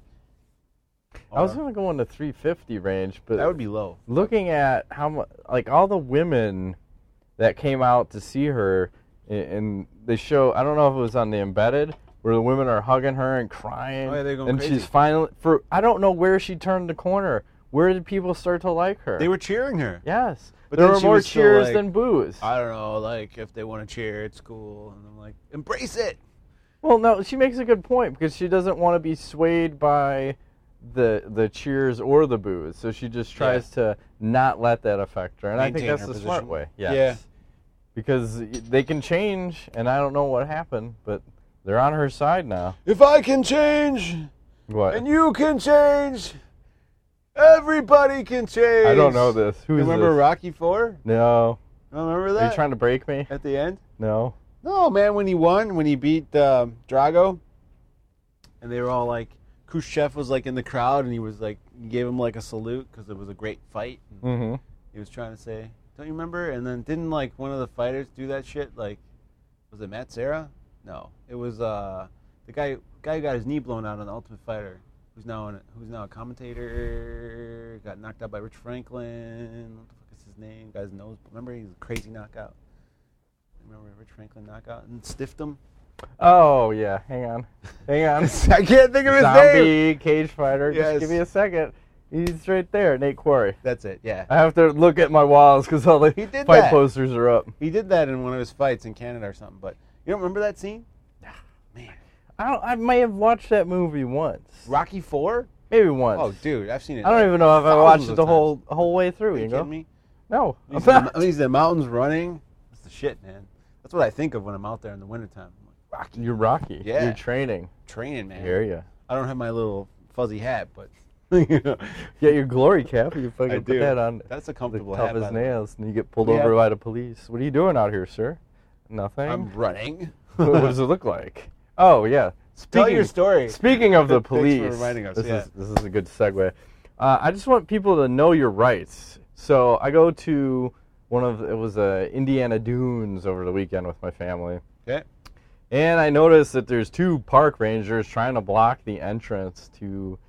[SPEAKER 2] I was
[SPEAKER 1] Or-
[SPEAKER 2] going to go in the 350 range, but
[SPEAKER 1] that would be low.
[SPEAKER 2] looking at how much, like all the women that came out to see her, and they show, I don't know if it was on the Embedded, where the women are hugging her and crying.
[SPEAKER 1] Oh, yeah, they're going
[SPEAKER 2] and
[SPEAKER 1] crazy.
[SPEAKER 2] she's finally, I don't know where she turned the corner. Where did people start to like her?
[SPEAKER 1] They were cheering her.
[SPEAKER 2] Yes.
[SPEAKER 1] But
[SPEAKER 2] There
[SPEAKER 1] then
[SPEAKER 2] were
[SPEAKER 1] she
[SPEAKER 2] more
[SPEAKER 1] was still
[SPEAKER 2] cheers
[SPEAKER 1] like,
[SPEAKER 2] than boos.
[SPEAKER 1] I don't know, like if they want to cheer, it's cool. And I'm like, embrace it.
[SPEAKER 2] Well, no, she makes a good point because she doesn't want to be swayed by the cheers or the boos. So she just tries to not let that affect her. And I think
[SPEAKER 1] Maintain
[SPEAKER 2] that's
[SPEAKER 1] her
[SPEAKER 2] the smart
[SPEAKER 1] position.
[SPEAKER 2] way. Yes.
[SPEAKER 1] Yeah.
[SPEAKER 2] Because they can change, and I don't know what happened, but they're on her side now.
[SPEAKER 1] If I can change,
[SPEAKER 2] What?
[SPEAKER 1] and you can change, everybody can change.
[SPEAKER 2] I don't know this. Who is
[SPEAKER 1] Remember
[SPEAKER 2] this?
[SPEAKER 1] Rocky 4?
[SPEAKER 2] No.
[SPEAKER 1] You don't remember
[SPEAKER 2] Are
[SPEAKER 1] that?
[SPEAKER 2] you trying to break me?
[SPEAKER 1] At the end?
[SPEAKER 2] No.
[SPEAKER 1] No, man, when he won, when he beat Drago, and they were all like, Khrushchev was like in the crowd, and he was like, he gave him like a salute because it was a great fight.
[SPEAKER 2] Mm-hmm.
[SPEAKER 1] He was trying to say, don't you remember? And then didn't like one of the fighters do that shit? Like, was it Matt Serra? No, it was the guy who got his knee blown out on the Ultimate Fighter, who's now a commentator. Got knocked out by Rich Franklin. What the fuck is his name? Guy's nose. Remember, he was a crazy knockout. Remember Rich Franklin knockout and stiffed him?
[SPEAKER 2] Oh, yeah. Hang on. Hang on.
[SPEAKER 1] I can't think of his name.
[SPEAKER 2] Zombie cage fighter.
[SPEAKER 1] Yes.
[SPEAKER 2] Just give me a second. He's right there, Nate Quarry.
[SPEAKER 1] That's it. Yeah,
[SPEAKER 2] I have to look at my walls because all the
[SPEAKER 1] He did
[SPEAKER 2] fight
[SPEAKER 1] that.
[SPEAKER 2] posters are up.
[SPEAKER 1] he did that in one of his fights in Canada or something. But you don't remember that scene? Man,
[SPEAKER 2] I may have watched that movie once.
[SPEAKER 1] Rocky 4?
[SPEAKER 2] Maybe once.
[SPEAKER 1] Oh, dude, I've seen it.
[SPEAKER 2] I don't even know if I
[SPEAKER 1] thousands
[SPEAKER 2] watched it
[SPEAKER 1] of
[SPEAKER 2] the
[SPEAKER 1] times.
[SPEAKER 2] whole way through.
[SPEAKER 1] Are you
[SPEAKER 2] You know?
[SPEAKER 1] kidding me?
[SPEAKER 2] No.
[SPEAKER 1] He's in the mountains running. That's the shit, man. That's what I think of when I'm out there in the wintertime. I'm like, Rocky.
[SPEAKER 2] You're Rocky.
[SPEAKER 1] Yeah.
[SPEAKER 2] You're training.
[SPEAKER 1] Training, man.
[SPEAKER 2] I hear you.
[SPEAKER 1] I don't have my little fuzzy hat, but you know,
[SPEAKER 2] Yeah, your glory cap. You fucking
[SPEAKER 1] I
[SPEAKER 2] put
[SPEAKER 1] do.
[SPEAKER 2] that on.
[SPEAKER 1] That's a comfortable
[SPEAKER 2] tough
[SPEAKER 1] hat.
[SPEAKER 2] as
[SPEAKER 1] by the way.
[SPEAKER 2] nails, and you get pulled
[SPEAKER 1] Yeah.
[SPEAKER 2] over by the police. What are you doing out here, sir? Nothing.
[SPEAKER 1] I'm running.
[SPEAKER 2] What does it look like? Oh yeah.
[SPEAKER 1] Tell your story.
[SPEAKER 2] Speaking of the
[SPEAKER 1] Thanks for
[SPEAKER 2] police,
[SPEAKER 1] reminding us,
[SPEAKER 2] this
[SPEAKER 1] yeah.
[SPEAKER 2] is a good segue. I just want people to know your rights. So I go to it was Indiana Dunes over the weekend with my family.
[SPEAKER 1] Okay.
[SPEAKER 2] And I noticed that there's 2 park rangers trying to block the entrance to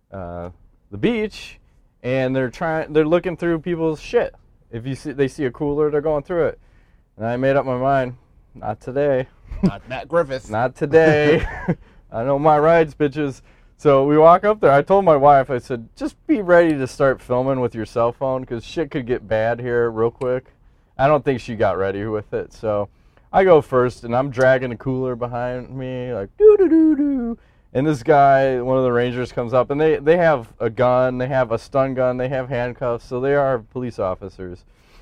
[SPEAKER 2] the beach, and they're looking through people's shit. If they see a cooler, they're going through it. And I made up my mind, not today.
[SPEAKER 1] Not Matt Griffith.
[SPEAKER 2] Not today. I know my rights, bitches. So we walk up there. I told my wife, I said, just be ready to start filming with your cell phone because shit could get bad here real quick. I don't think she got ready with it. So I go first, and I'm dragging a cooler behind me, like, doo-doo-doo-doo. And this guy, one of the rangers, comes up, and they have a gun, they have a stun gun, they have handcuffs, so they are police officers.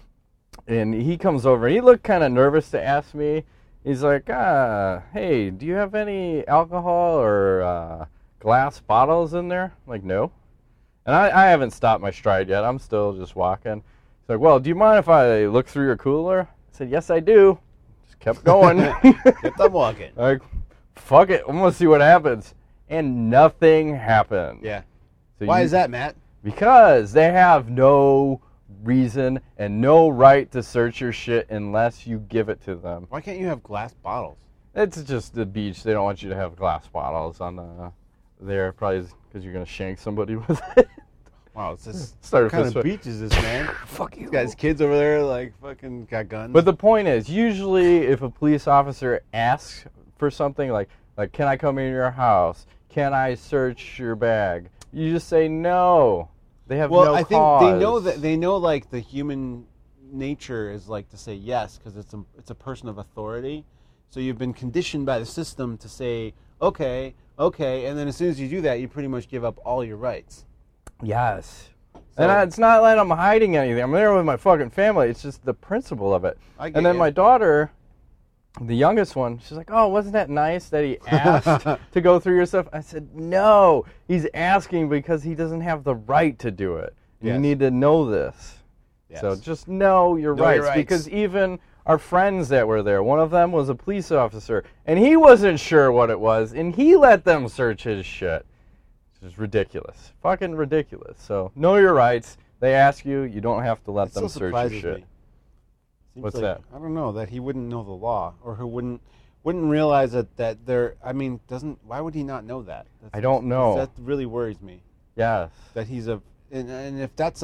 [SPEAKER 2] And he comes over, and he looked kind of nervous to ask me. He's like, hey, do you have any alcohol or glass bottles in there? I'm like, no. And I haven't stopped my stride yet. I'm still just walking. He's like, well, do you mind if I look through your cooler? I said, yes, I do. Just kept going.
[SPEAKER 1] Kept on walking.
[SPEAKER 2] Like, fuck it. I'm going to see what happens. And nothing happened.
[SPEAKER 1] Yeah.
[SPEAKER 2] So
[SPEAKER 1] Why is that, Matt?
[SPEAKER 2] Because they have no reason and no right to search your shit unless you give it to them.
[SPEAKER 1] Why can't you have glass bottles?
[SPEAKER 2] It's just the beach. They don't want you to have glass bottles on there. Probably because you're going to shank somebody with it.
[SPEAKER 1] Wow, it's just
[SPEAKER 2] Started
[SPEAKER 1] what kind
[SPEAKER 2] this
[SPEAKER 1] of
[SPEAKER 2] way.
[SPEAKER 1] beach is this, man?
[SPEAKER 2] Fuck you.
[SPEAKER 1] These guys, kids over there, like, fucking got guns.
[SPEAKER 2] But the point is, usually if a police officer asks for something like, can I come in your house? Can I search your bag? You just say no. They have no
[SPEAKER 1] I think
[SPEAKER 2] cause.
[SPEAKER 1] they know like the human nature is like to say yes because it's a person of authority. So you've been conditioned by the system to say okay, and then as soon as you do that, you pretty much give up all your rights.
[SPEAKER 2] Yes.
[SPEAKER 1] So-
[SPEAKER 2] And it's not like I'm hiding anything. I'm there with my fucking family. It's just the principle of it.
[SPEAKER 1] I get
[SPEAKER 2] And then
[SPEAKER 1] ya.
[SPEAKER 2] my daughter, the youngest one, she's like, oh, wasn't that nice that he asked to go through your stuff? I said, no. He's asking because he doesn't have the right to do it. And
[SPEAKER 1] Yes.
[SPEAKER 2] You need to know this.
[SPEAKER 1] Yes.
[SPEAKER 2] So just know your
[SPEAKER 1] Know your
[SPEAKER 2] rights.
[SPEAKER 1] rights.
[SPEAKER 2] Because even our friends that were there, one of them was a police officer, and he wasn't sure what it was, and he let them search his shit. Which is ridiculous. Fucking ridiculous. So know your rights. They ask you, you don't have to let
[SPEAKER 1] It
[SPEAKER 2] them
[SPEAKER 1] still
[SPEAKER 2] search your
[SPEAKER 1] surprises
[SPEAKER 2] shit.
[SPEAKER 1] me. Seems
[SPEAKER 2] What's
[SPEAKER 1] like-
[SPEAKER 2] that?
[SPEAKER 1] I don't know that he wouldn't know the law, or who wouldn't realize that there. I mean, why would he not know that?
[SPEAKER 2] I don't know.
[SPEAKER 1] That really worries me.
[SPEAKER 2] Yes.
[SPEAKER 1] That he's and if that's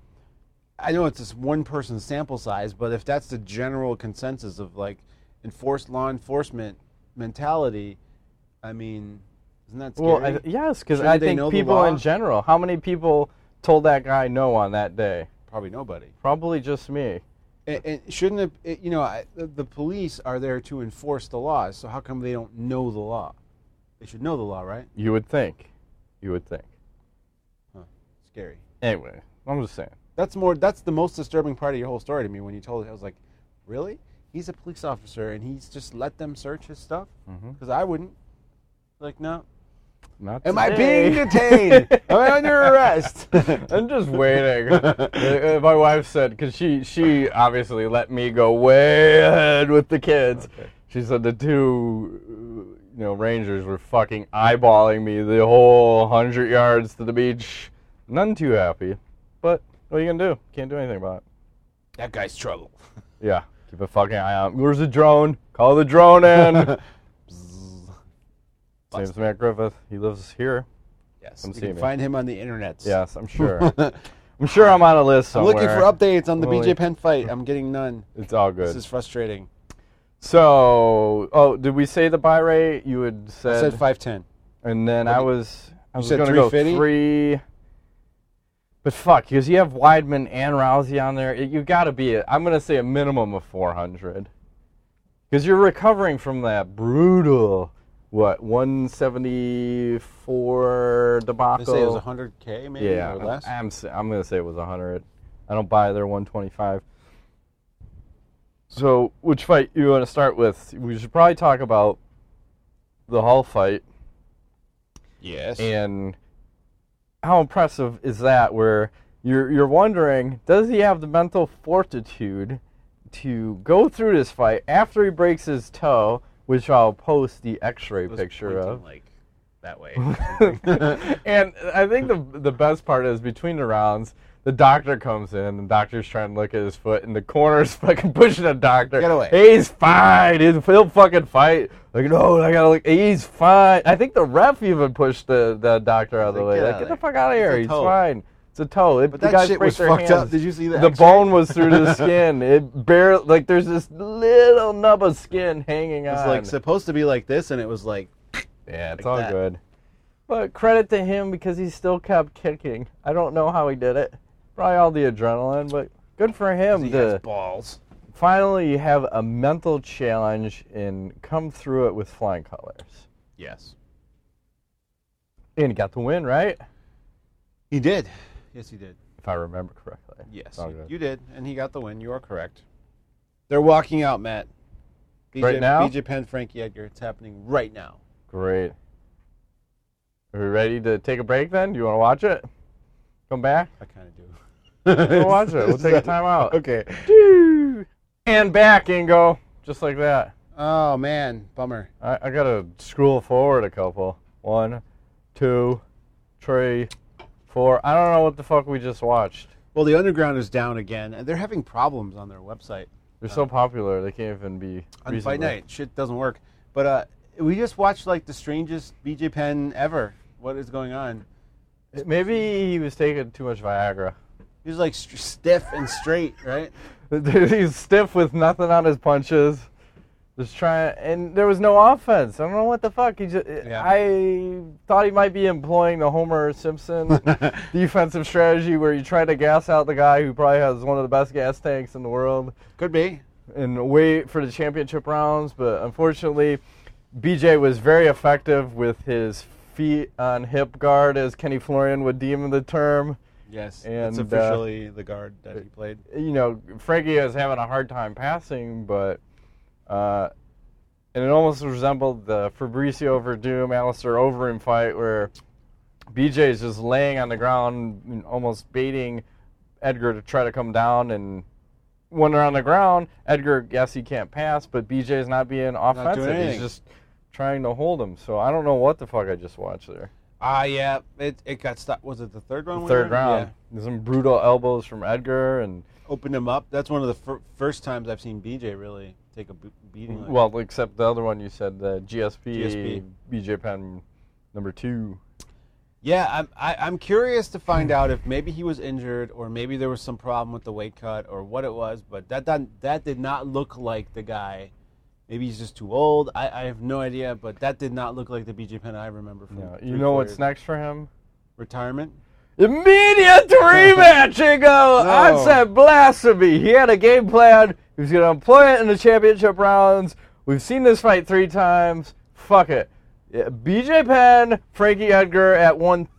[SPEAKER 1] I know it's just one person's sample size, but if that's the general consensus of like law enforcement mentality, I mean, isn't that scary?
[SPEAKER 2] Well, yes, because
[SPEAKER 1] Shouldn't
[SPEAKER 2] I
[SPEAKER 1] they
[SPEAKER 2] think
[SPEAKER 1] know the
[SPEAKER 2] people
[SPEAKER 1] law?
[SPEAKER 2] in general, how many people told that guy no on that day?
[SPEAKER 1] Probably nobody.
[SPEAKER 2] Probably just me.
[SPEAKER 1] And shouldn't the police are there to enforce the laws, so how come they don't know the law? They should know the law, right?
[SPEAKER 2] You would think. You would think.
[SPEAKER 1] Huh. Scary.
[SPEAKER 2] Anyway, I'm just saying.
[SPEAKER 1] That's the most disturbing part of your whole story to me when you told it. I was like, really? He's a police officer and he's just let them search his stuff? Because I wouldn't. Like, no.
[SPEAKER 2] Not
[SPEAKER 1] Am I
[SPEAKER 2] today.
[SPEAKER 1] being detained? Am I under arrest?
[SPEAKER 2] I'm just waiting. My wife said, because she obviously let me go way ahead with the kids.
[SPEAKER 1] Okay.
[SPEAKER 2] She said the two rangers were fucking eyeballing me the whole 100 yards to the beach. None too happy. But what are you going to do? Can't do anything about it.
[SPEAKER 1] That guy's trouble.
[SPEAKER 2] Yeah. Keep a fucking eye out. Where's the drone? Call the drone in. His name's Matt Griffith. He lives here.
[SPEAKER 1] Yes.
[SPEAKER 2] Come
[SPEAKER 1] You
[SPEAKER 2] see
[SPEAKER 1] can
[SPEAKER 2] me.
[SPEAKER 1] find him on the internet.
[SPEAKER 2] Yes, I'm sure. I'm sure I'm on a list
[SPEAKER 1] I'm
[SPEAKER 2] somewhere.
[SPEAKER 1] looking for updates on the
[SPEAKER 2] Only-
[SPEAKER 1] BJ Penn fight. I'm getting none.
[SPEAKER 2] It's all good.
[SPEAKER 1] This is frustrating.
[SPEAKER 2] So, did we say the buy rate? You had
[SPEAKER 1] I
[SPEAKER 2] said,
[SPEAKER 1] said 510.
[SPEAKER 2] and then I was
[SPEAKER 1] said
[SPEAKER 2] going to go
[SPEAKER 1] 350?
[SPEAKER 2] 3. But fuck, because you have Weidman and Rousey on there, you got to be. I'm going to say a minimum of 400, because you're recovering from that brutal 174 debacle.
[SPEAKER 1] They say it was 100K maybe
[SPEAKER 2] Yeah,
[SPEAKER 1] or less.
[SPEAKER 2] I'm going to say it was 100. I don't buy their 125. So, which fight you want to start with? We should probably talk about the Hall fight.
[SPEAKER 1] Yes.
[SPEAKER 2] And how impressive is that? Where you're wondering, does he have the mental fortitude to go through this fight after he breaks his toe, which I'll post the X-ray picture of.
[SPEAKER 1] Like that way.
[SPEAKER 2] And I think the best part is between the rounds, the doctor comes in, the doctor's trying to look at his foot, and the corner's fucking pushing the doctor.
[SPEAKER 1] Get away.
[SPEAKER 2] He's fine. He'll fucking fight. Like, no, I gotta look. He's fine. I think the ref even pushed the doctor out of the way. Like, get the fuck out of here. He's fine. It's a toe.
[SPEAKER 1] But that shit was fucked up. Did you see that?
[SPEAKER 2] The bone was through the skin. It barely, like, there's this little nub of skin hanging on.
[SPEAKER 1] It's like supposed to be like this, and it was like.
[SPEAKER 2] Yeah, it's
[SPEAKER 1] like
[SPEAKER 2] all
[SPEAKER 1] that.
[SPEAKER 2] good. But credit to him because he still kept kicking. I don't know how he did it. Probably all the adrenaline, but good for him
[SPEAKER 1] He
[SPEAKER 2] to
[SPEAKER 1] has balls.
[SPEAKER 2] finally have a mental challenge and come through it with flying colors.
[SPEAKER 1] Yes.
[SPEAKER 2] And he got the win, right?
[SPEAKER 1] He did. Yes, he did.
[SPEAKER 2] If I remember correctly.
[SPEAKER 1] Yes,
[SPEAKER 2] All good.
[SPEAKER 1] you did, and he got the win. You are correct. They're walking out, Matt.
[SPEAKER 2] Right now?
[SPEAKER 1] BJ Penn, Frankie Edgar. It's happening right now.
[SPEAKER 2] Great. Are we ready to take a break then? Do you want to watch it? Come back?
[SPEAKER 1] I kind of do.
[SPEAKER 2] We'll watch it. We'll take a time out.
[SPEAKER 1] Okay.
[SPEAKER 2] And back, Ingo. Just like that.
[SPEAKER 1] Oh, man. Bummer.
[SPEAKER 2] I got to scroll forward a couple. 1, 2, 3, 4. I don't know what the fuck we just watched.
[SPEAKER 1] Well, the Underground is down again, and they're having problems on their website.
[SPEAKER 2] They're so popular, they can't even be
[SPEAKER 1] On
[SPEAKER 2] reasonable.
[SPEAKER 1] Fight Night. Shit doesn't work. But we just watched, like, the strangest BJ Penn ever. What is going on?
[SPEAKER 2] Maybe he was taking too much Viagra.
[SPEAKER 1] He was, like, stiff and straight, right?
[SPEAKER 2] He's stiff with nothing on his punches. Just trying, and there was no offense. I don't know what the fuck. I thought he might be employing the Homer Simpson defensive strategy where you try to gas out the guy who probably has one of the best gas tanks in the world
[SPEAKER 1] Could be.
[SPEAKER 2] and wait for the championship rounds. But unfortunately, BJ was very effective with his feet on hip guard, as Kenny Florian would deem the term.
[SPEAKER 1] Yes.
[SPEAKER 2] And,
[SPEAKER 1] it's officially the guard that he played.
[SPEAKER 2] You know, Frankie is having a hard time passing, but and it almost resembled the Fabricio Verdum, Alistair Overeem fight where BJ is just laying on the ground, and almost baiting Edgar to try to come down. And when they're on the ground, Edgar, yes, he can't pass, but BJ is not being offensive.
[SPEAKER 1] anything.
[SPEAKER 2] He's just trying to hold him. So I don't know what the fuck I just watched there.
[SPEAKER 1] Yeah. It got stopped. Was it the third round?
[SPEAKER 2] Third
[SPEAKER 1] winner?
[SPEAKER 2] round.
[SPEAKER 1] Yeah.
[SPEAKER 2] Some brutal elbows from Edgar and.
[SPEAKER 1] Opened him up. That's one of the first times I've seen BJ really take a beating. Like
[SPEAKER 2] Well, except the other one you said, the GSP.
[SPEAKER 1] GSP.
[SPEAKER 2] BJ Penn number 2.
[SPEAKER 1] Yeah, I'm curious to find out if maybe he was injured or maybe there was some problem with the weight cut or what it was. But that did not look like the guy.Maybe he's just too old. I have no idea. But that did not look like the BJ Penn I remember from.
[SPEAKER 2] Yeah. You know what's next for him?
[SPEAKER 1] Retirement.
[SPEAKER 2] Immediate rematch, Ingo! I said blasphemy. He had a game plan. He was going to employ it in the championship rounds. We've seen this fight 3 times. Fuck it. Yeah, BJ Penn, Frankie Edgar at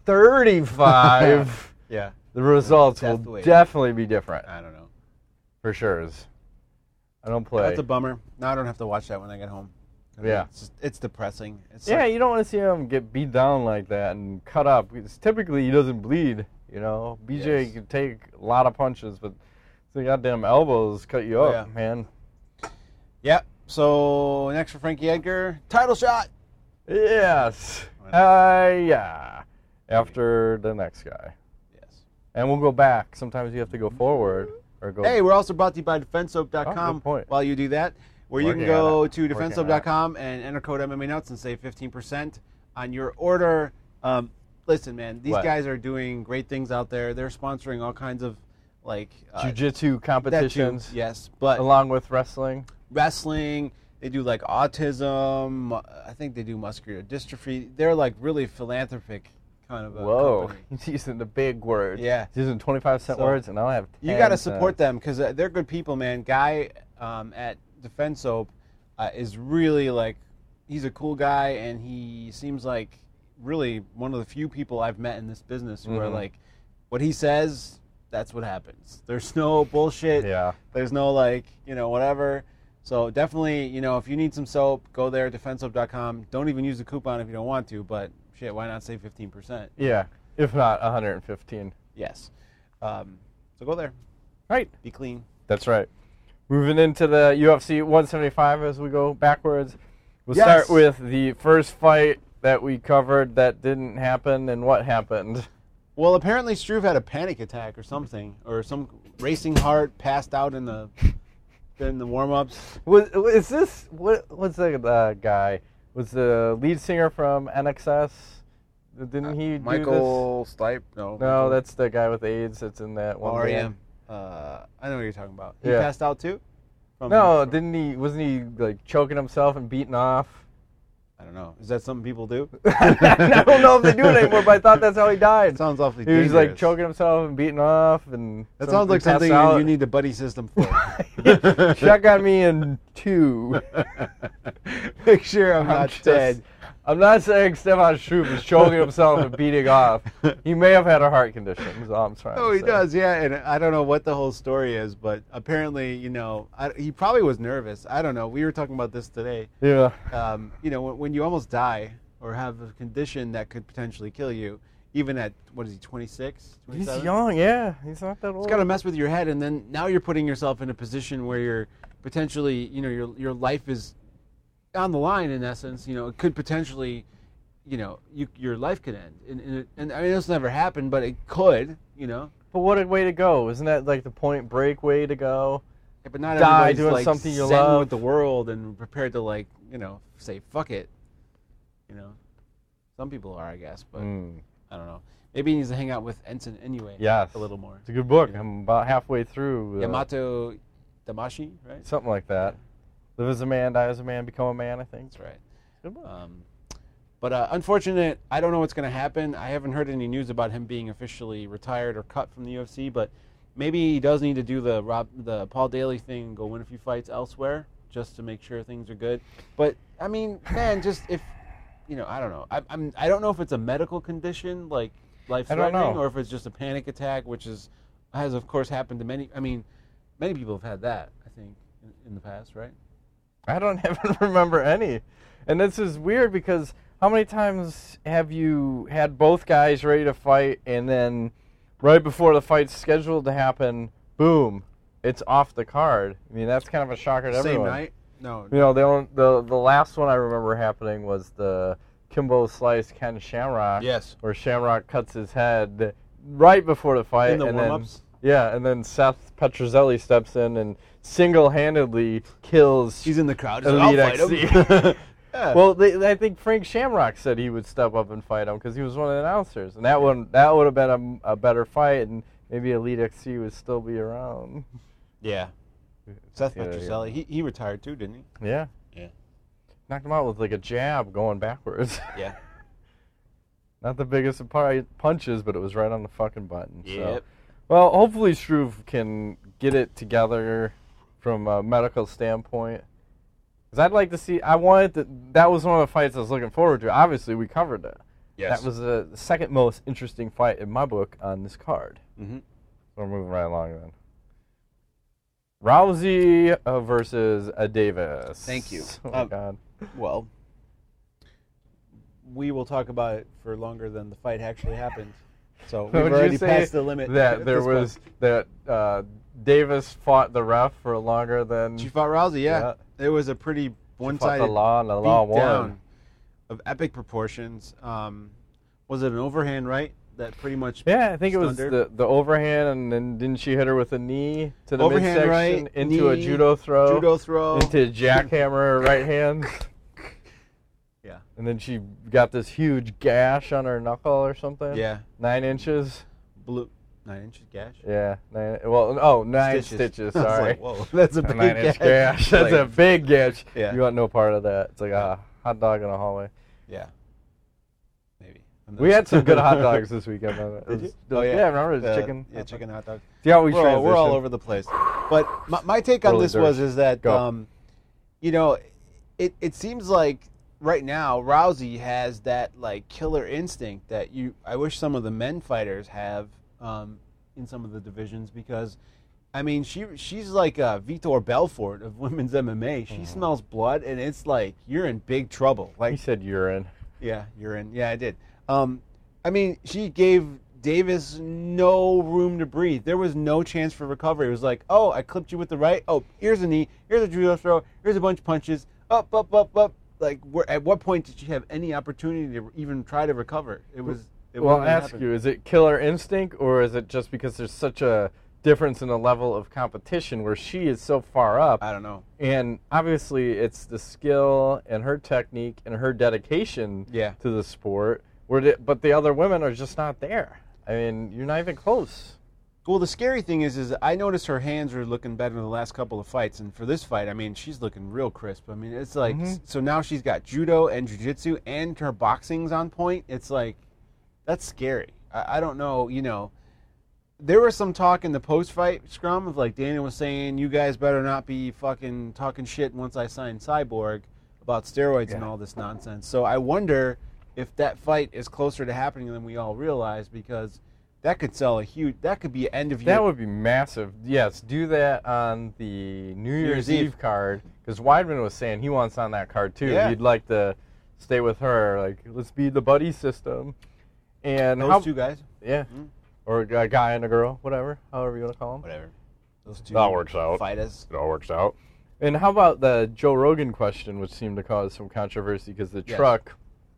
[SPEAKER 2] 135.
[SPEAKER 1] Yeah.
[SPEAKER 2] The results
[SPEAKER 1] That's
[SPEAKER 2] will
[SPEAKER 1] the way.
[SPEAKER 2] definitely be different.
[SPEAKER 1] I don't know.
[SPEAKER 2] For sure. I don't play.
[SPEAKER 1] That's a bummer. Now I don't have to watch that when I get home.
[SPEAKER 2] Yeah.
[SPEAKER 1] It's depressing. It's
[SPEAKER 2] Yeah,
[SPEAKER 1] like,
[SPEAKER 2] you don't want to see him get beat down like that and cut up. Because typically he doesn't bleed, you know. BJ
[SPEAKER 1] Yes.
[SPEAKER 2] can take a lot of punches, but the goddamn elbows cut you up,
[SPEAKER 1] yeah.
[SPEAKER 2] man.
[SPEAKER 1] Yep. So next for Frankie Edgar, title shot.
[SPEAKER 2] Yes. Yeah. After the next guy.
[SPEAKER 1] Yes.
[SPEAKER 2] And we'll go back. Sometimes you have to go forward or go.
[SPEAKER 1] Hey, we're also brought to you by
[SPEAKER 2] Oh,
[SPEAKER 1] DefenseSoap.com.
[SPEAKER 2] good point.
[SPEAKER 1] While you do that, where you
[SPEAKER 2] Working
[SPEAKER 1] can go
[SPEAKER 2] on it.
[SPEAKER 1] to
[SPEAKER 2] Working on
[SPEAKER 1] DefenseSoap.com and enter code MMA Nuts and save 15% on your order. Listen, man, these
[SPEAKER 2] What?
[SPEAKER 1] guys are doing great things out there. They're sponsoring all kinds of like
[SPEAKER 2] Jiu-jitsu
[SPEAKER 1] that too,
[SPEAKER 2] competitions.
[SPEAKER 1] yes, but
[SPEAKER 2] Along with wrestling.
[SPEAKER 1] wrestling. They do like autism. I think they do muscular dystrophy. They're like really philanthropic kind of a
[SPEAKER 2] Whoa.
[SPEAKER 1] company.
[SPEAKER 2] He's using the big words.
[SPEAKER 1] Yeah.
[SPEAKER 2] He's using 25-cent
[SPEAKER 1] So,
[SPEAKER 2] words, and I'll have 10
[SPEAKER 1] You got to support
[SPEAKER 2] cents.
[SPEAKER 1] them because they're good people, man. Guy at Defense Soap is really like, he's a cool guy, and he seems like really one of the few people I've met in this business where like what he says that's what happens. There's no bullshit.
[SPEAKER 2] Yeah.
[SPEAKER 1] There's no whatever. So definitely, if you need some soap, go there, defensesoap.com. Don't even use the coupon if you don't want to, but shit, why not save 15%?
[SPEAKER 2] Yeah, if not 115.
[SPEAKER 1] Yes. So go there.
[SPEAKER 2] Right.
[SPEAKER 1] Be clean.
[SPEAKER 2] That's right. Moving into the UFC 175 as we go backwards. We'll
[SPEAKER 1] Yes.
[SPEAKER 2] start with the first fight that we covered that didn't happen and what happened.
[SPEAKER 1] Well, apparently Struve had a panic attack or something, or some racing heart, passed out in the warm-ups.
[SPEAKER 2] What's the guy? Was the lead singer from NXS? Didn't he
[SPEAKER 1] Michael
[SPEAKER 2] do
[SPEAKER 1] Stipe?
[SPEAKER 2] this? No, that's the guy with AIDS that's in that one.
[SPEAKER 1] REM. I know what you're talking about. He
[SPEAKER 2] Yeah.
[SPEAKER 1] passed out too?
[SPEAKER 2] No, wasn't he like choking himself and beating off?
[SPEAKER 1] I don't know. Is that something people do?
[SPEAKER 2] I don't know if they do it anymore, but I thought that's how he died.
[SPEAKER 1] It sounds awfully
[SPEAKER 2] He was
[SPEAKER 1] dangerous.
[SPEAKER 2] like choking himself and beating off, and
[SPEAKER 1] That sounds like something you need the buddy system for.
[SPEAKER 2] Check on me in 2.
[SPEAKER 1] Make sure I'm not dead.
[SPEAKER 2] I'm not saying Stefan Struve is choking himself and beating off. He may have had a heart condition. Is all I'm trying
[SPEAKER 1] Oh,
[SPEAKER 2] to
[SPEAKER 1] he
[SPEAKER 2] say.
[SPEAKER 1] does, yeah. And I don't know what the whole story is, but apparently, he probably was nervous. I don't know. We were talking about this today.
[SPEAKER 2] Yeah.
[SPEAKER 1] When you almost die or have a condition that could potentially kill you, even at, 26, 27?
[SPEAKER 2] He's young, yeah. He's not that old.
[SPEAKER 1] It's got to mess with your head, and then now you're putting yourself in a position where you're potentially, your life is on the line in essence. It could potentially, your life could end. And I mean, this never happened, but it could,
[SPEAKER 2] But what a way to go. Isn't that like the Point Break way to go?
[SPEAKER 1] Yeah, but not
[SPEAKER 2] Die
[SPEAKER 1] everybody's
[SPEAKER 2] doing something you
[SPEAKER 1] zen
[SPEAKER 2] love.
[SPEAKER 1] with the world and prepared to say fuck it. Some people are, I guess, but I don't know. Maybe he needs to hang out with Ensign anyway.
[SPEAKER 2] Yes.
[SPEAKER 1] A little more.
[SPEAKER 2] It's a good book. I'm about halfway through.
[SPEAKER 1] Yamato Damashi, right?
[SPEAKER 2] Something like that. Live as a man, die as a man, become a man, I think.
[SPEAKER 1] That's right.
[SPEAKER 2] Good book.
[SPEAKER 1] But unfortunate, I don't know what's going to happen. I haven't heard any news about him being officially retired or cut from the UFC, but maybe he does need to do the Paul Daly thing and go win a few fights elsewhere just to make sure things are good. But, I mean, man, just if, I don't know. I don't know if it's a medical condition, like life-threatening, or if it's just a panic attack, which has, of course, happened to many. I mean, many people have had that, I think, in the past, right?
[SPEAKER 2] I don't even remember any. And this is weird because how many times have you had both guys ready to fight and then right before the fight's scheduled to happen, boom, it's off the card? I mean, that's kind of a shocker to everyone.
[SPEAKER 1] Same night? No.
[SPEAKER 2] The last one I remember happening was the Kimbo Slice Ken Shamrock.
[SPEAKER 1] Yes.
[SPEAKER 2] Where Shamrock cuts his head right before the fight.
[SPEAKER 1] In the warm-ups?
[SPEAKER 2] Yeah, and then Seth Petrozelli steps in and single-handedly kills
[SPEAKER 1] He's in the crowd. He's
[SPEAKER 2] Elite
[SPEAKER 1] like, I'll fight
[SPEAKER 2] XC.
[SPEAKER 1] him. Yeah.
[SPEAKER 2] Well, I think Frank Shamrock said he would step up and fight him because he was one of the announcers, and that would have been a better fight, and maybe Elite XC would still be around.
[SPEAKER 1] Yeah. Seth Petrozelli, he retired too, didn't he?
[SPEAKER 2] Yeah.
[SPEAKER 1] Yeah.
[SPEAKER 2] Knocked him out with like a jab going backwards.
[SPEAKER 1] Yeah.
[SPEAKER 2] Not the biggest of punches, but it was right on the fucking button.
[SPEAKER 1] Yep.
[SPEAKER 2] So. Well, hopefully Struve can get it together from a medical standpoint. Because I'd like to see, that was one of the fights I was looking forward to. Obviously, we covered it.
[SPEAKER 1] Yes.
[SPEAKER 2] That was the second most interesting fight in my book on this card.
[SPEAKER 1] Mm-hmm.
[SPEAKER 2] So we're moving right along then. Rousey versus Davis.
[SPEAKER 1] Thank you.
[SPEAKER 2] Oh, my God.
[SPEAKER 1] Well, we will talk about it for longer than the fight actually happened. So we've
[SPEAKER 2] Would you
[SPEAKER 1] already
[SPEAKER 2] say
[SPEAKER 1] passed the limit.
[SPEAKER 2] That
[SPEAKER 1] at
[SPEAKER 2] there
[SPEAKER 1] this
[SPEAKER 2] was
[SPEAKER 1] point.
[SPEAKER 2] that Davis fought the ref for longer than
[SPEAKER 1] She fought Rousey, yeah. It was a pretty one-sided
[SPEAKER 2] the law, and the law won.
[SPEAKER 1] down of epic proportions. Was it an overhand right that pretty much
[SPEAKER 2] Yeah, I think it was
[SPEAKER 1] stunned her?
[SPEAKER 2] the overhand, and then didn't she hit her with a knee to the
[SPEAKER 1] Overhand
[SPEAKER 2] midsection
[SPEAKER 1] right,
[SPEAKER 2] into a
[SPEAKER 1] knee,
[SPEAKER 2] judo throw,
[SPEAKER 1] into
[SPEAKER 2] into jackhammer right hand,
[SPEAKER 1] Yeah.
[SPEAKER 2] and then she got this huge gash on her knuckle or something.
[SPEAKER 1] Yeah.
[SPEAKER 2] 9 inches.
[SPEAKER 1] Blue 9-inch gash.
[SPEAKER 2] Yeah, 9 stitches.
[SPEAKER 1] I was
[SPEAKER 2] Sorry,
[SPEAKER 1] like, whoa, that's a
[SPEAKER 2] a
[SPEAKER 1] big
[SPEAKER 2] 9-inch
[SPEAKER 1] gash.
[SPEAKER 2] gash. That's
[SPEAKER 1] Like,
[SPEAKER 2] a big gash.
[SPEAKER 1] Yeah.
[SPEAKER 2] You want no part of that. It's like a hot dog in a hallway.
[SPEAKER 1] Yeah. Maybe.
[SPEAKER 2] We had some good hot dogs this weekend.
[SPEAKER 1] Did you?
[SPEAKER 2] Oh yeah, remember it was
[SPEAKER 1] The-
[SPEAKER 2] chicken?
[SPEAKER 1] Yeah, chicken hot dog.
[SPEAKER 2] See how we
[SPEAKER 1] We're all
[SPEAKER 2] transition.
[SPEAKER 1] over the place. But my take on
[SPEAKER 2] Early
[SPEAKER 1] this
[SPEAKER 2] dirt.
[SPEAKER 1] is that,
[SPEAKER 2] Go.
[SPEAKER 1] it seems like right now Rousey has that like killer instinct that I wish some of the men fighters have. in some of the divisions because, I mean, she's like Vitor Belfort of women's MMA. She smells blood, and it's like you're in big trouble. Like
[SPEAKER 2] You said urine.
[SPEAKER 1] yeah, urine. Yeah, I did. I mean, she gave Davis no room to breathe. There was no chance for recovery. It was like, oh, I clipped you with the right. Oh, here's a knee. Here's a judo throw. Here's a bunch of punches. Up, up, up, up. Like, at what point did she have any opportunity to even try to recover? It was.
[SPEAKER 2] Well, I'll ask you, is it killer instinct, or is it just because there's such a difference in the level of competition where she is so far up?
[SPEAKER 1] I don't know.
[SPEAKER 2] And obviously, it's the skill and her technique and her dedication to the sport. But the other women are just not there. I mean, you're not even close.
[SPEAKER 1] Well, the scary thing is I noticed her hands are looking better in the last couple of fights, and for this fight, I mean, she's looking real crisp. I mean, it's like so now she's got judo and jiu-jitsu, and her boxing's on point. It's like that's scary. I don't know, you know. There was some talk in the post-fight scrum of like Dana was saying, you guys better not be fucking talking shit once I sign Cyborg about steroids and all this nonsense. So I wonder if that fight is closer to happening than we all realize, because that could sell that could be end of year.
[SPEAKER 2] That would be massive. Yes, do that on the New Year's Eve card, because Weidman was saying he wants on that card too.
[SPEAKER 1] Yeah.
[SPEAKER 2] He'd like to stay with her, like, let's be the buddy system. And
[SPEAKER 1] Those two guys?
[SPEAKER 2] Yeah. Or a guy and a girl, whatever, however you want to call them.
[SPEAKER 1] Whatever. Those two
[SPEAKER 2] That works out.
[SPEAKER 1] fighters.
[SPEAKER 2] It all works out. And how about the Joe Rogan question, which seemed to cause some controversy because the truck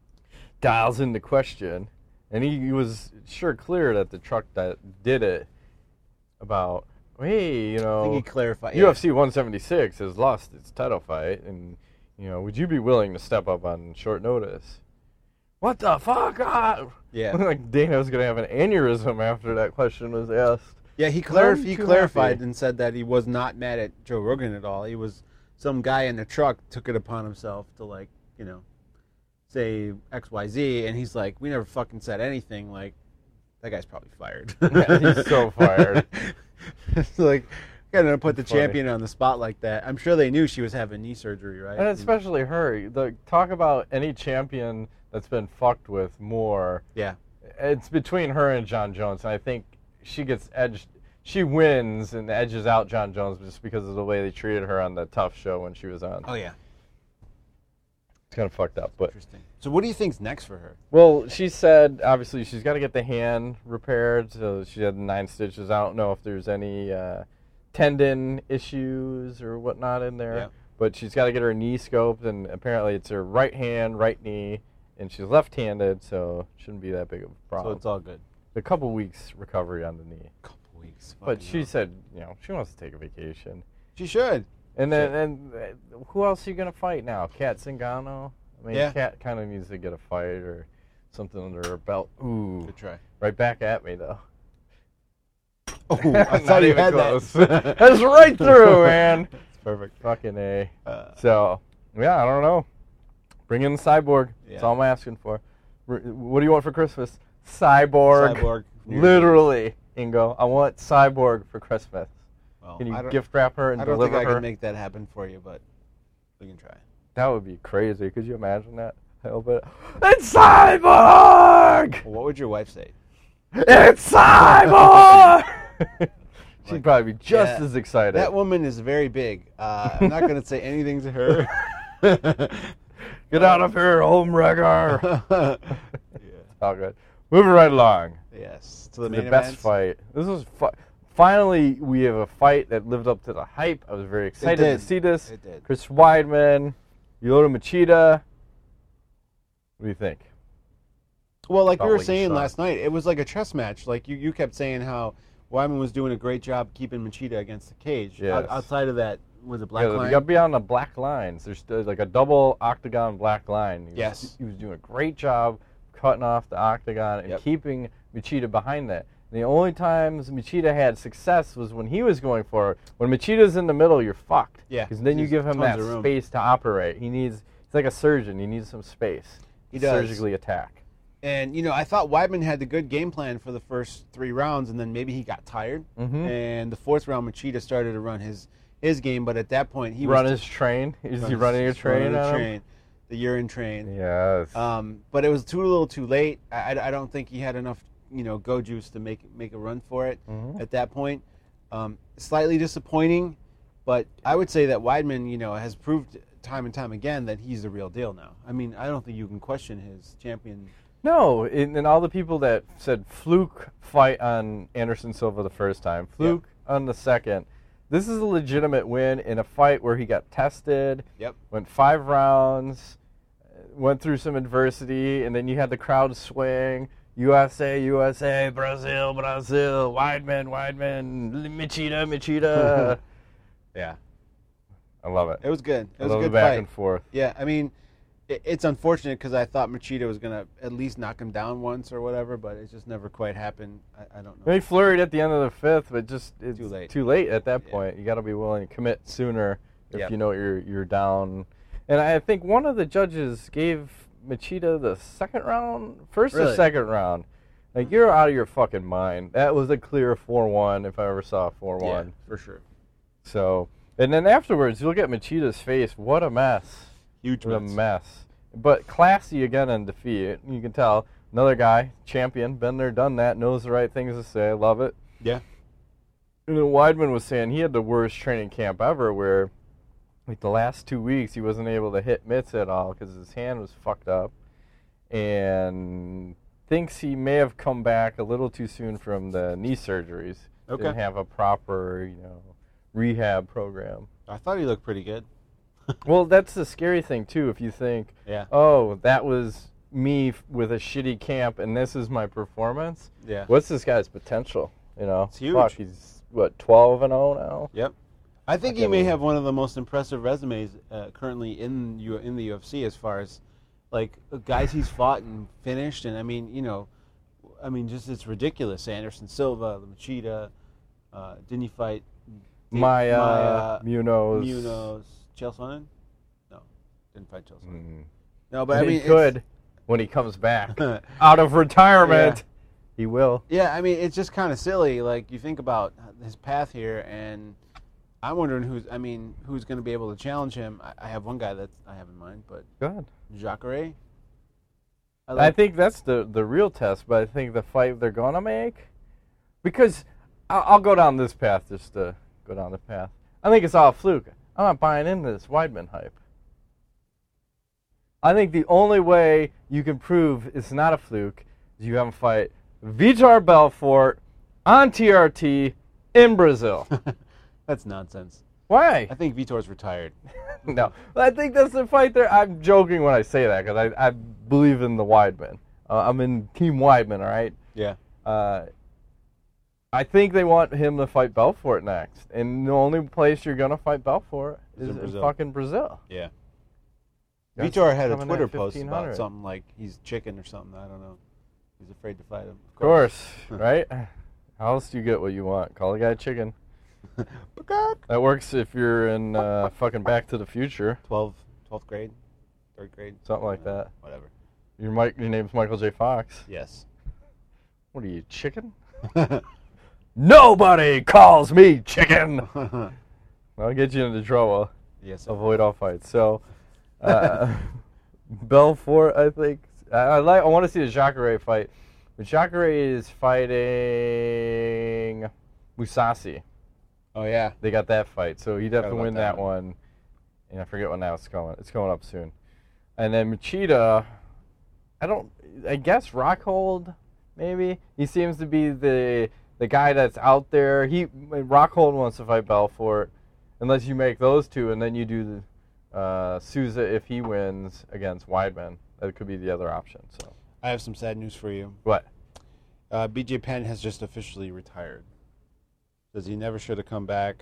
[SPEAKER 2] dials into question, and he was sure clear that the truck that did it about, hey, you know,
[SPEAKER 1] I think he clarified.
[SPEAKER 2] UFC 176 has lost its title fight, and, you know, would you be willing to step up on short notice? What the fuck?
[SPEAKER 1] Yeah.
[SPEAKER 2] Like Dana was going to have an aneurysm after that question was asked.
[SPEAKER 1] Yeah, he clarified and said that he was not mad at Joe Rogan at all. He was some guy in the truck took it upon himself to, like, you know, say XYZ, and he's like, we never fucking said anything. Like, that guy's probably fired.
[SPEAKER 2] Yeah, he's so fired.
[SPEAKER 1] It's like, gotta put the champion on the spot like that. I'm sure they knew she was having knee surgery, right?
[SPEAKER 2] And especially her. Talk about any champion that's been fucked with more.
[SPEAKER 1] Yeah.
[SPEAKER 2] It's between her and John Jones, and I think she gets edged. She wins and edges out John Jones just because of the way they treated her on the Tough show when she was on.
[SPEAKER 1] Oh, yeah.
[SPEAKER 2] It's kind of fucked up. But
[SPEAKER 1] interesting. So what do you think's next for her?
[SPEAKER 2] Well, she said, obviously, she's got to get the hand repaired. So she had 9 stitches. I don't know if there's any tendon issues or whatnot in there.
[SPEAKER 1] Yeah.
[SPEAKER 2] But she's got to get her knee scoped, and apparently it's her right hand, right knee, and she's left-handed, so it shouldn't be that big of a problem.
[SPEAKER 1] So it's all good.
[SPEAKER 2] A couple weeks recovery on the knee.
[SPEAKER 1] Couple weeks.
[SPEAKER 2] But she said, you know, she wants to take a vacation.
[SPEAKER 1] She should.
[SPEAKER 2] And then, who else are you going to fight now? Kat Zingano? I mean, Kat kind of needs to get a fight or something under her belt. Ooh.
[SPEAKER 1] Good try.
[SPEAKER 2] Right back at me, though.
[SPEAKER 1] Oh, I thought you had
[SPEAKER 2] close.
[SPEAKER 1] that.
[SPEAKER 2] That's right through, man.
[SPEAKER 1] It's perfect.
[SPEAKER 2] Fucking A. So, yeah, I don't know. Bring in the Cyborg. That's all I'm asking for. What do you want for Christmas? Cyborg.
[SPEAKER 1] Cyborg.
[SPEAKER 2] Literally, Ingo. I want Cyborg for Christmas.
[SPEAKER 1] Well,
[SPEAKER 2] Can you gift wrap her and
[SPEAKER 1] I don't
[SPEAKER 2] deliver
[SPEAKER 1] think
[SPEAKER 2] her?
[SPEAKER 1] I can make that happen for you, but we can try.
[SPEAKER 2] That would be crazy. Could you imagine that? It's Cyborg!
[SPEAKER 1] Well, what would your wife say?
[SPEAKER 2] It's Cyborg! She'd probably be just as excited.
[SPEAKER 1] That woman is very big. I'm not going to say anything to her.
[SPEAKER 2] Get out of here, homewrecker.
[SPEAKER 1] Yeah.
[SPEAKER 2] All good. Moving right along.
[SPEAKER 1] Yes. To the
[SPEAKER 2] The
[SPEAKER 1] main
[SPEAKER 2] best
[SPEAKER 1] events.
[SPEAKER 2] fight. This was finally we have a fight that lived up to the hype. I was very excited to see this.
[SPEAKER 1] It did.
[SPEAKER 2] Chris Weidman, Lyoto Machida. What do you think?
[SPEAKER 1] Well, like we were
[SPEAKER 2] Like you
[SPEAKER 1] saying
[SPEAKER 2] saw.
[SPEAKER 1] last night, it was like a chess match. Like you kept saying how Weidman was doing a great job keeping Machida against the cage.
[SPEAKER 2] Yes.
[SPEAKER 1] Outside of that, was it black
[SPEAKER 2] You
[SPEAKER 1] line?
[SPEAKER 2] got to be on the black lines. There's like a double octagon black line. He was doing a great job cutting off the octagon and keeping Machida behind that. And the only times Machida had success was when he was going for it. When Machida's in the middle, you're fucked.
[SPEAKER 1] Yeah.
[SPEAKER 2] Because then you give him that space to operate. He's like a surgeon. He needs some space.
[SPEAKER 1] He does.
[SPEAKER 2] Surgically attack.
[SPEAKER 1] And, you know, I thought Weidman had the good game plan for the first 3 rounds, and then maybe he got tired.
[SPEAKER 2] Mm-hmm.
[SPEAKER 1] And the 4th round, Machida started to run his game, but at that point, he
[SPEAKER 2] Run
[SPEAKER 1] was...
[SPEAKER 2] his train? Is he running a train on him?
[SPEAKER 1] The urine train.
[SPEAKER 2] Yes.
[SPEAKER 1] But it was a little too late. I don't think he had enough go juice to make a run for it
[SPEAKER 2] Mm-hmm.
[SPEAKER 1] at that point. Slightly disappointing, but I would say that Weidman, has proved time and time again that he's the real deal now. I mean, I don't think you can question his champion.
[SPEAKER 2] No, and all the people that said fluke fight on Anderson Silva the first time, fluke on the second. This is a legitimate win in a fight where he got tested,
[SPEAKER 1] Yep.
[SPEAKER 2] went 5 rounds, went through some adversity, and then you had the crowd swing. USA, USA, Brazil, Brazil, Weidman, Machida, Machida.
[SPEAKER 1] Yeah.
[SPEAKER 2] I love it.
[SPEAKER 1] It was good. It
[SPEAKER 2] I
[SPEAKER 1] was
[SPEAKER 2] love
[SPEAKER 1] a good
[SPEAKER 2] the back
[SPEAKER 1] fight.
[SPEAKER 2] and forth.
[SPEAKER 1] Yeah, I mean, it's unfortunate because I thought Machida was going to at least knock him down once or whatever, but it just never quite happened. I don't know.
[SPEAKER 2] He flurried at the end of the 5th, but it's
[SPEAKER 1] Too late.
[SPEAKER 2] at that
[SPEAKER 1] Yeah.
[SPEAKER 2] point. You got to be willing to commit sooner if
[SPEAKER 1] Yep.
[SPEAKER 2] you know you're down. And I think one of the judges gave Machida the first or
[SPEAKER 1] Really?
[SPEAKER 2] second round. Like, you're out of your fucking mind. That was a clear 4-1 if I ever saw a 4-1.
[SPEAKER 1] Yeah, for sure.
[SPEAKER 2] So, and then afterwards, you look at Machida's face. What a mess.
[SPEAKER 1] Huge
[SPEAKER 2] What a
[SPEAKER 1] mess.
[SPEAKER 2] mess. But classy again in defeat. You can tell. Another guy, champion, been there, done that, knows the right things to say. Love it.
[SPEAKER 1] Yeah.
[SPEAKER 2] And then Weidman was saying he had the worst training camp ever where, like, the last 2 weeks he wasn't able to hit mitts at all because his hand was fucked up. And thinks he may have come back a little too soon from the knee surgeries.
[SPEAKER 1] Okay.
[SPEAKER 2] Didn't have a proper, rehab program.
[SPEAKER 1] I thought he looked pretty good.
[SPEAKER 2] Well, that's the scary thing, too, if you think,
[SPEAKER 1] Yeah.
[SPEAKER 2] oh, that was me with a shitty camp and this is my performance.
[SPEAKER 1] Yeah.
[SPEAKER 2] What's this guy's potential?
[SPEAKER 1] It's huge.
[SPEAKER 2] Fuck, he's, 12-0 now?
[SPEAKER 1] Yep. I think he may have one of the most impressive resumes currently in the UFC as far as like guys he's fought and finished, and I mean, just it's ridiculous. Anderson Silva, Machida, didn't he fight
[SPEAKER 2] Maya, Munoz.
[SPEAKER 1] Chael Sonnen? No, didn't fight Chael Sonnen.
[SPEAKER 2] Mm.
[SPEAKER 1] No, but I mean,
[SPEAKER 2] he could when he comes back out of retirement.
[SPEAKER 1] Yeah.
[SPEAKER 2] He will.
[SPEAKER 1] Yeah, I mean, it's just kind of silly. Like, you think about his path here, and I'm wondering who's going to be able to challenge him. I have one guy that I have in mind, but
[SPEAKER 2] Good.
[SPEAKER 1] Jacare.
[SPEAKER 2] I think that's the real test, but I think the fight they're going to make, because I'll go down this path just to go down the path. I think it's all a fluke. I'm not buying into this Weidman hype. I think the only way you can prove it's not a fluke is you have him fight Vitor Belfort on TRT in Brazil.
[SPEAKER 1] That's nonsense.
[SPEAKER 2] Why?
[SPEAKER 1] I think Vitor's retired.
[SPEAKER 2] No. I think that's the fight there. I'm joking when I say that because I believe in the Weidman. I'm in Team Weidman, all right?
[SPEAKER 1] Yeah.
[SPEAKER 2] I think they want him to fight Belfort next. And the only place you're going to fight Belfort is in
[SPEAKER 1] Brazil.
[SPEAKER 2] fucking Brazil.
[SPEAKER 1] Yeah.
[SPEAKER 2] That's
[SPEAKER 1] Vitor had a
[SPEAKER 2] coming
[SPEAKER 1] Twitter
[SPEAKER 2] at
[SPEAKER 1] post
[SPEAKER 2] 1500.
[SPEAKER 1] about something like he's chicken or something. I don't know. He's afraid to fight him.
[SPEAKER 2] Of course, right? How else do you get what you want? Call the guy chicken. That works if you're in fucking Back to the Future.
[SPEAKER 1] 12th grade, 3rd grade.
[SPEAKER 2] Something like that.
[SPEAKER 1] Whatever.
[SPEAKER 2] Your name's Michael J. Fox.
[SPEAKER 1] Yes.
[SPEAKER 2] What are you, chicken? Nobody calls me chicken. I'll get you into trouble.
[SPEAKER 1] Yes.
[SPEAKER 2] Avoid all fights. So, Belfort, I think. I want to see the Jacare fight. But Jacare is fighting Musasi.
[SPEAKER 1] Oh, yeah.
[SPEAKER 2] They got that fight, so he'd have to
[SPEAKER 1] Forgot
[SPEAKER 2] win
[SPEAKER 1] about
[SPEAKER 2] that one. And I forget when that's going. It's going up soon. And then Machida, I guess Rockhold, maybe. He seems to be the guy that's out there. Rockhold wants to fight Belfort, unless you make those two, and then you do the Souza if he wins against Weidman. That could be the other option. So
[SPEAKER 1] I have some sad news for you.
[SPEAKER 2] what?
[SPEAKER 1] BJ Penn has just officially retired. Says he never should have come back.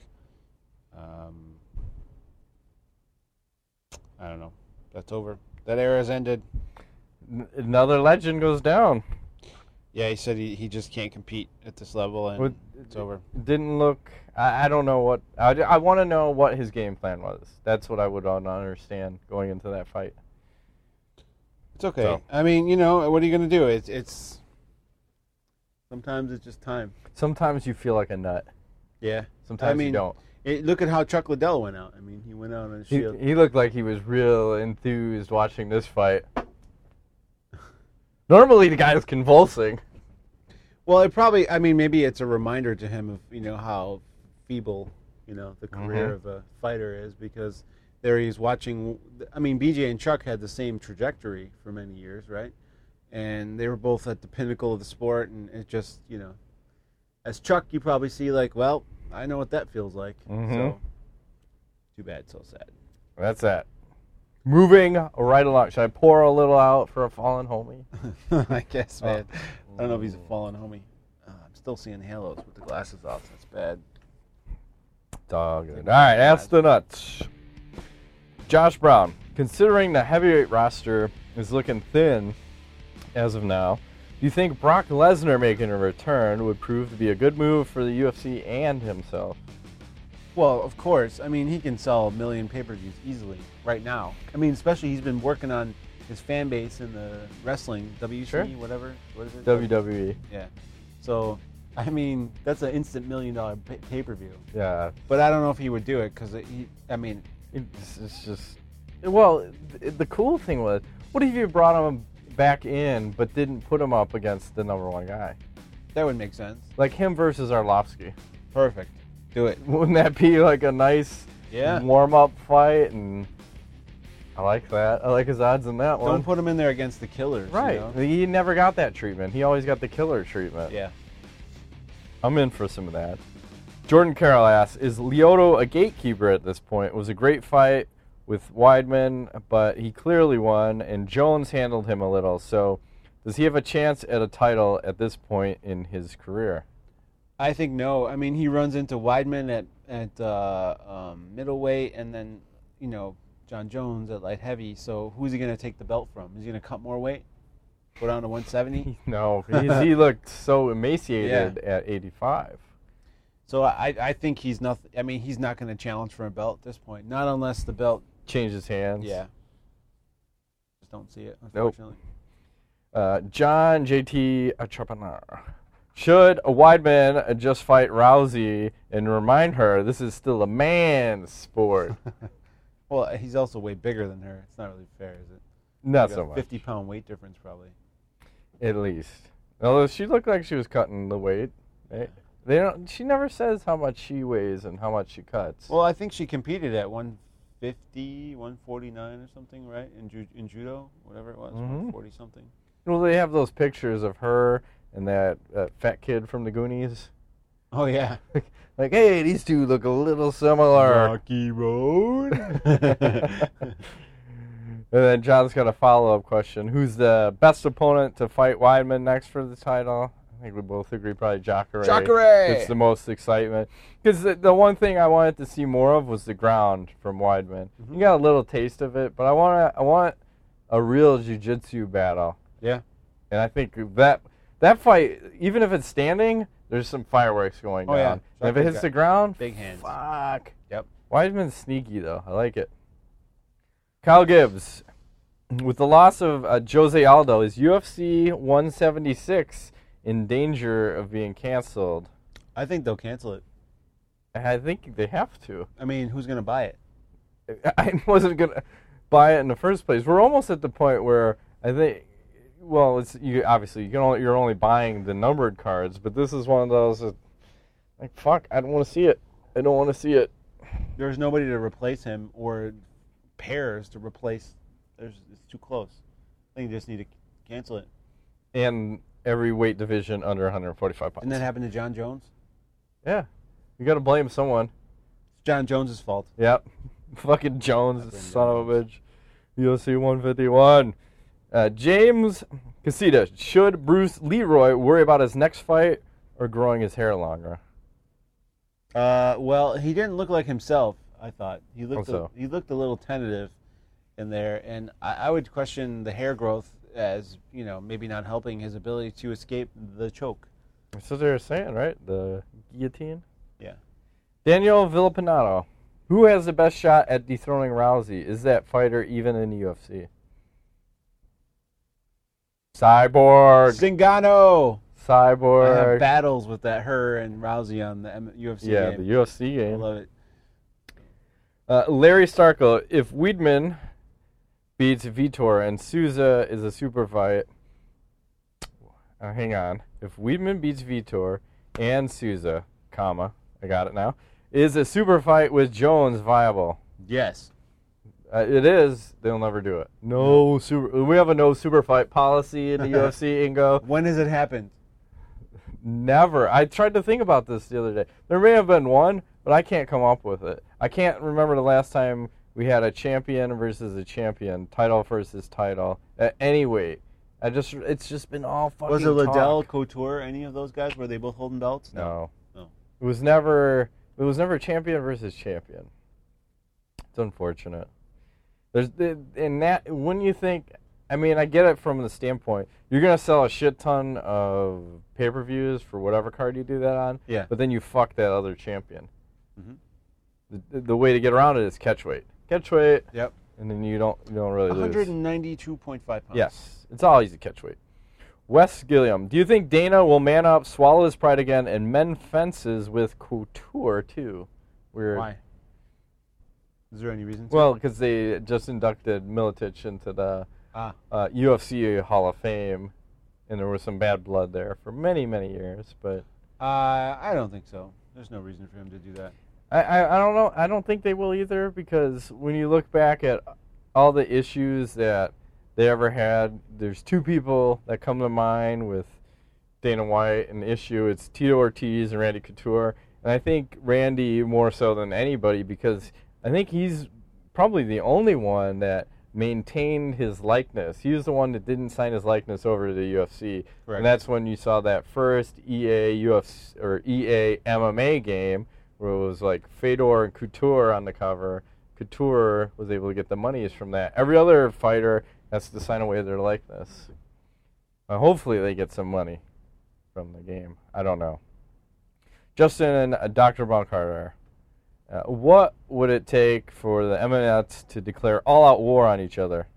[SPEAKER 1] I don't know. That's over. That era has ended.
[SPEAKER 2] Another legend goes down.
[SPEAKER 1] Yeah, he said he just can't compete at this level, and it's over.
[SPEAKER 2] Didn't look. I don't know what. I want to know what his game plan was. That's what I would want to understand going into that fight.
[SPEAKER 1] It's okay.
[SPEAKER 2] So.
[SPEAKER 1] I mean, what are you going to do? It's sometimes it's just time.
[SPEAKER 2] Sometimes you feel like a nut.
[SPEAKER 1] Yeah.
[SPEAKER 2] Sometimes you don't.
[SPEAKER 1] Look at how Chuck Liddell went out. I mean, he went out on his shield.
[SPEAKER 2] He looked like he was real enthused watching this fight. Normally the guy is convulsing.
[SPEAKER 1] Well, it probably. I mean, maybe it's a reminder to him of how feeble the career of a fighter is, because there he's watching. I mean, BJ and Chuck had the same trajectory for many years, right? And they were both at the pinnacle of the sport, and it just as Chuck, you probably see like, well, I know what that feels like. So, too bad, so sad.
[SPEAKER 2] That's that. Moving right along. Should I pour a little out for a fallen homie?
[SPEAKER 1] I guess, man. I don't know if he's a fallen homie. I'm still seeing halos with the glasses off. That's bad.
[SPEAKER 2] Dog. All right, ask the nuts. Josh Brown. Considering the heavyweight roster is looking thin as of now, do you think Brock Lesnar making a return would prove to be a good move for the UFC and himself?
[SPEAKER 1] Well, of course. I mean, he can sell 1 million pay-per-views easily right now. I mean, especially he's been working on his fan base in the wrestling, WC,
[SPEAKER 2] Sure.
[SPEAKER 1] whatever. What is it?
[SPEAKER 2] WWE.
[SPEAKER 1] Yeah. So, I mean, that's an instant $1 million pay-per-view.
[SPEAKER 2] Yeah.
[SPEAKER 1] But I don't know if he would do it because
[SPEAKER 2] It's just... Well, the cool thing was, what if you brought him back in but didn't put him up against the number one guy?
[SPEAKER 1] that would make sense.
[SPEAKER 2] Like him versus Arlovsky.
[SPEAKER 1] Perfect. Do it.
[SPEAKER 2] Wouldn't that be like a nice warm-up fight? And I like that. I like his odds in that one.
[SPEAKER 1] Don't put him in there against the killers.
[SPEAKER 2] Right. He never got that treatment. He always got the killer treatment.
[SPEAKER 1] Yeah.
[SPEAKER 2] I'm in for some of that. Jordan Carroll asks, is Lyoto a gatekeeper at this point? It was a great fight with Weidman, but he clearly won, and Jones handled him a little. So does he have a chance at a title at this point in his career?
[SPEAKER 1] I think no. I mean, he runs into Weidman at middleweight, and then, John Jones at light heavy. So who's he going to take the belt from? Is he going to cut more weight? Go down to 170?
[SPEAKER 2] No. He looked so emaciated at 85.
[SPEAKER 1] So I think he's nothing. I mean, he's not going to challenge for a belt at this point. Not unless the belt
[SPEAKER 2] changes hands.
[SPEAKER 1] Yeah. Just don't see it, unfortunately.
[SPEAKER 2] Nope. John JT Entrepreneur. Should a Weidman just fight Rousey and remind her this is still a man's sport?
[SPEAKER 1] Well, he's also way bigger than her. It's not really fair, is it?
[SPEAKER 2] Not
[SPEAKER 1] like
[SPEAKER 2] so much.
[SPEAKER 1] 50-pound weight difference, probably.
[SPEAKER 2] At least. Although she looked like she was cutting the weight. Right? She never says how much she weighs and how much she cuts.
[SPEAKER 1] Well, I think she competed at 150, 149 or something, right? In judo, whatever it was, 140 something.
[SPEAKER 2] Well, they have those pictures of her and that fat kid from the Goonies.
[SPEAKER 1] Oh, yeah.
[SPEAKER 2] Like, hey, these two look a little similar.
[SPEAKER 1] Rocky Road.
[SPEAKER 2] And then John's got a follow-up question. Who's the best opponent to fight Weidman next for the title? I think we both agree probably Jacare.
[SPEAKER 1] Jacare!
[SPEAKER 2] It's the most excitement. Because the one thing I wanted to see more of was the ground from Weidman. Mm-hmm. You got a little taste of it, but I want a real jiu-jitsu battle.
[SPEAKER 1] Yeah.
[SPEAKER 2] And I think that fight, even if it's standing, there's some fireworks going down.
[SPEAKER 1] Yeah.
[SPEAKER 2] And if it hits the ground,
[SPEAKER 1] big hands.
[SPEAKER 2] Fuck.
[SPEAKER 1] Yep.
[SPEAKER 2] Weidman's sneaky, though. I like it. Kyle Gibbs. With the loss of Jose Aldo, is UFC 176 in danger of being canceled?
[SPEAKER 1] I think they'll cancel it.
[SPEAKER 2] I think they have to.
[SPEAKER 1] I mean, who's going to buy it?
[SPEAKER 2] I wasn't going to buy it in the first place. We're almost at the point where I think, well, you're only buying the numbered cards, but this is one of those that, like, fuck, I don't want to see it. I don't want to see it.
[SPEAKER 1] There's nobody to replace him or pairs to replace. It's too close. I think you just need to cancel it.
[SPEAKER 2] And every weight division under 145 pounds.
[SPEAKER 1] Didn't that happen to John Jones?
[SPEAKER 2] Yeah. You got to blame someone.
[SPEAKER 1] It's John Jones' fault.
[SPEAKER 2] Yep. Fucking Jones, son of a bitch. UFC 151. James Casita. Should Bruce Leroy worry about his next fight or growing his hair longer?
[SPEAKER 1] Well, he didn't look like himself, I thought. He looked
[SPEAKER 2] Also.
[SPEAKER 1] a little tentative in there, and I would question the hair growth as, maybe not helping his ability to escape the choke.
[SPEAKER 2] That's what they were saying, right? The guillotine?
[SPEAKER 1] Yeah.
[SPEAKER 2] Daniel Villapanato. Who has the best shot at dethroning Rousey? Is that fighter even in the UFC? Cyborg.
[SPEAKER 1] Zingano!
[SPEAKER 2] Cyborg.
[SPEAKER 1] I have battles with her and Rousey on the UFC game.
[SPEAKER 2] Yeah, the UFC game.
[SPEAKER 1] I love it.
[SPEAKER 2] Larry Starkle. If Weidman beats Vitor and Souza is a super fight, hang on. If Weidman beats Vitor and Souza, comma, I got it now, is a super fight with Jones viable?
[SPEAKER 1] Yes.
[SPEAKER 2] It is. They'll never do it. No super. We have a no super fight policy in the UFC, Ingo.
[SPEAKER 1] When has it happened?
[SPEAKER 2] Never. I tried to think about this the other day. There may have been one, but I can't come up with it. I can't remember the last time we had a champion versus a champion, title versus title, at any weight. It's just been all fucking
[SPEAKER 1] Was it Liddell,
[SPEAKER 2] talk.
[SPEAKER 1] Couture, any of those guys? Were they both holding belts?
[SPEAKER 2] No.
[SPEAKER 1] No.
[SPEAKER 2] It was never champion versus champion. It's unfortunate. When you think, I mean, I get it from the standpoint, you're going to sell a shit ton of pay-per-views for whatever card you do that on,
[SPEAKER 1] Yeah.
[SPEAKER 2] but then you fuck that other champion.
[SPEAKER 1] Mm-hmm.
[SPEAKER 2] The way to get around it is catch weight. Catch weight,
[SPEAKER 1] Yep.
[SPEAKER 2] and then you don't really lose.
[SPEAKER 1] 192.5 pounds.
[SPEAKER 2] Yes, it's all easy catch weight. Wes Gilliam, do you think Dana will man up, swallow his pride again, and mend fences with Couture too? Weird.
[SPEAKER 1] Why? Is there any reason?
[SPEAKER 2] Well, because they just inducted Miletich into the UFC Hall of Fame, and there was some bad blood there for many, many years. But
[SPEAKER 1] I don't think so. There's no reason for him to do that.
[SPEAKER 2] I don't know. I don't think they will either, because when you look back at all the issues that they ever had, there's two people that come to mind with Dana White and the issue. It's Tito Ortiz and Randy Couture. And I think Randy more so than anybody, because I think he's probably the only one that maintained his likeness. He was the one that didn't sign his likeness over to the UFC.
[SPEAKER 1] Correct.
[SPEAKER 2] And that's when you saw that first EA MMA game where it was like Fedor and Couture on the cover. Couture was able to get the monies from that. Every other fighter has to sign away their likeness. Hopefully they get some money from the game. I don't know. Justin and Dr. Baumgartner. What would it take for the MMA to declare all-out war on each other?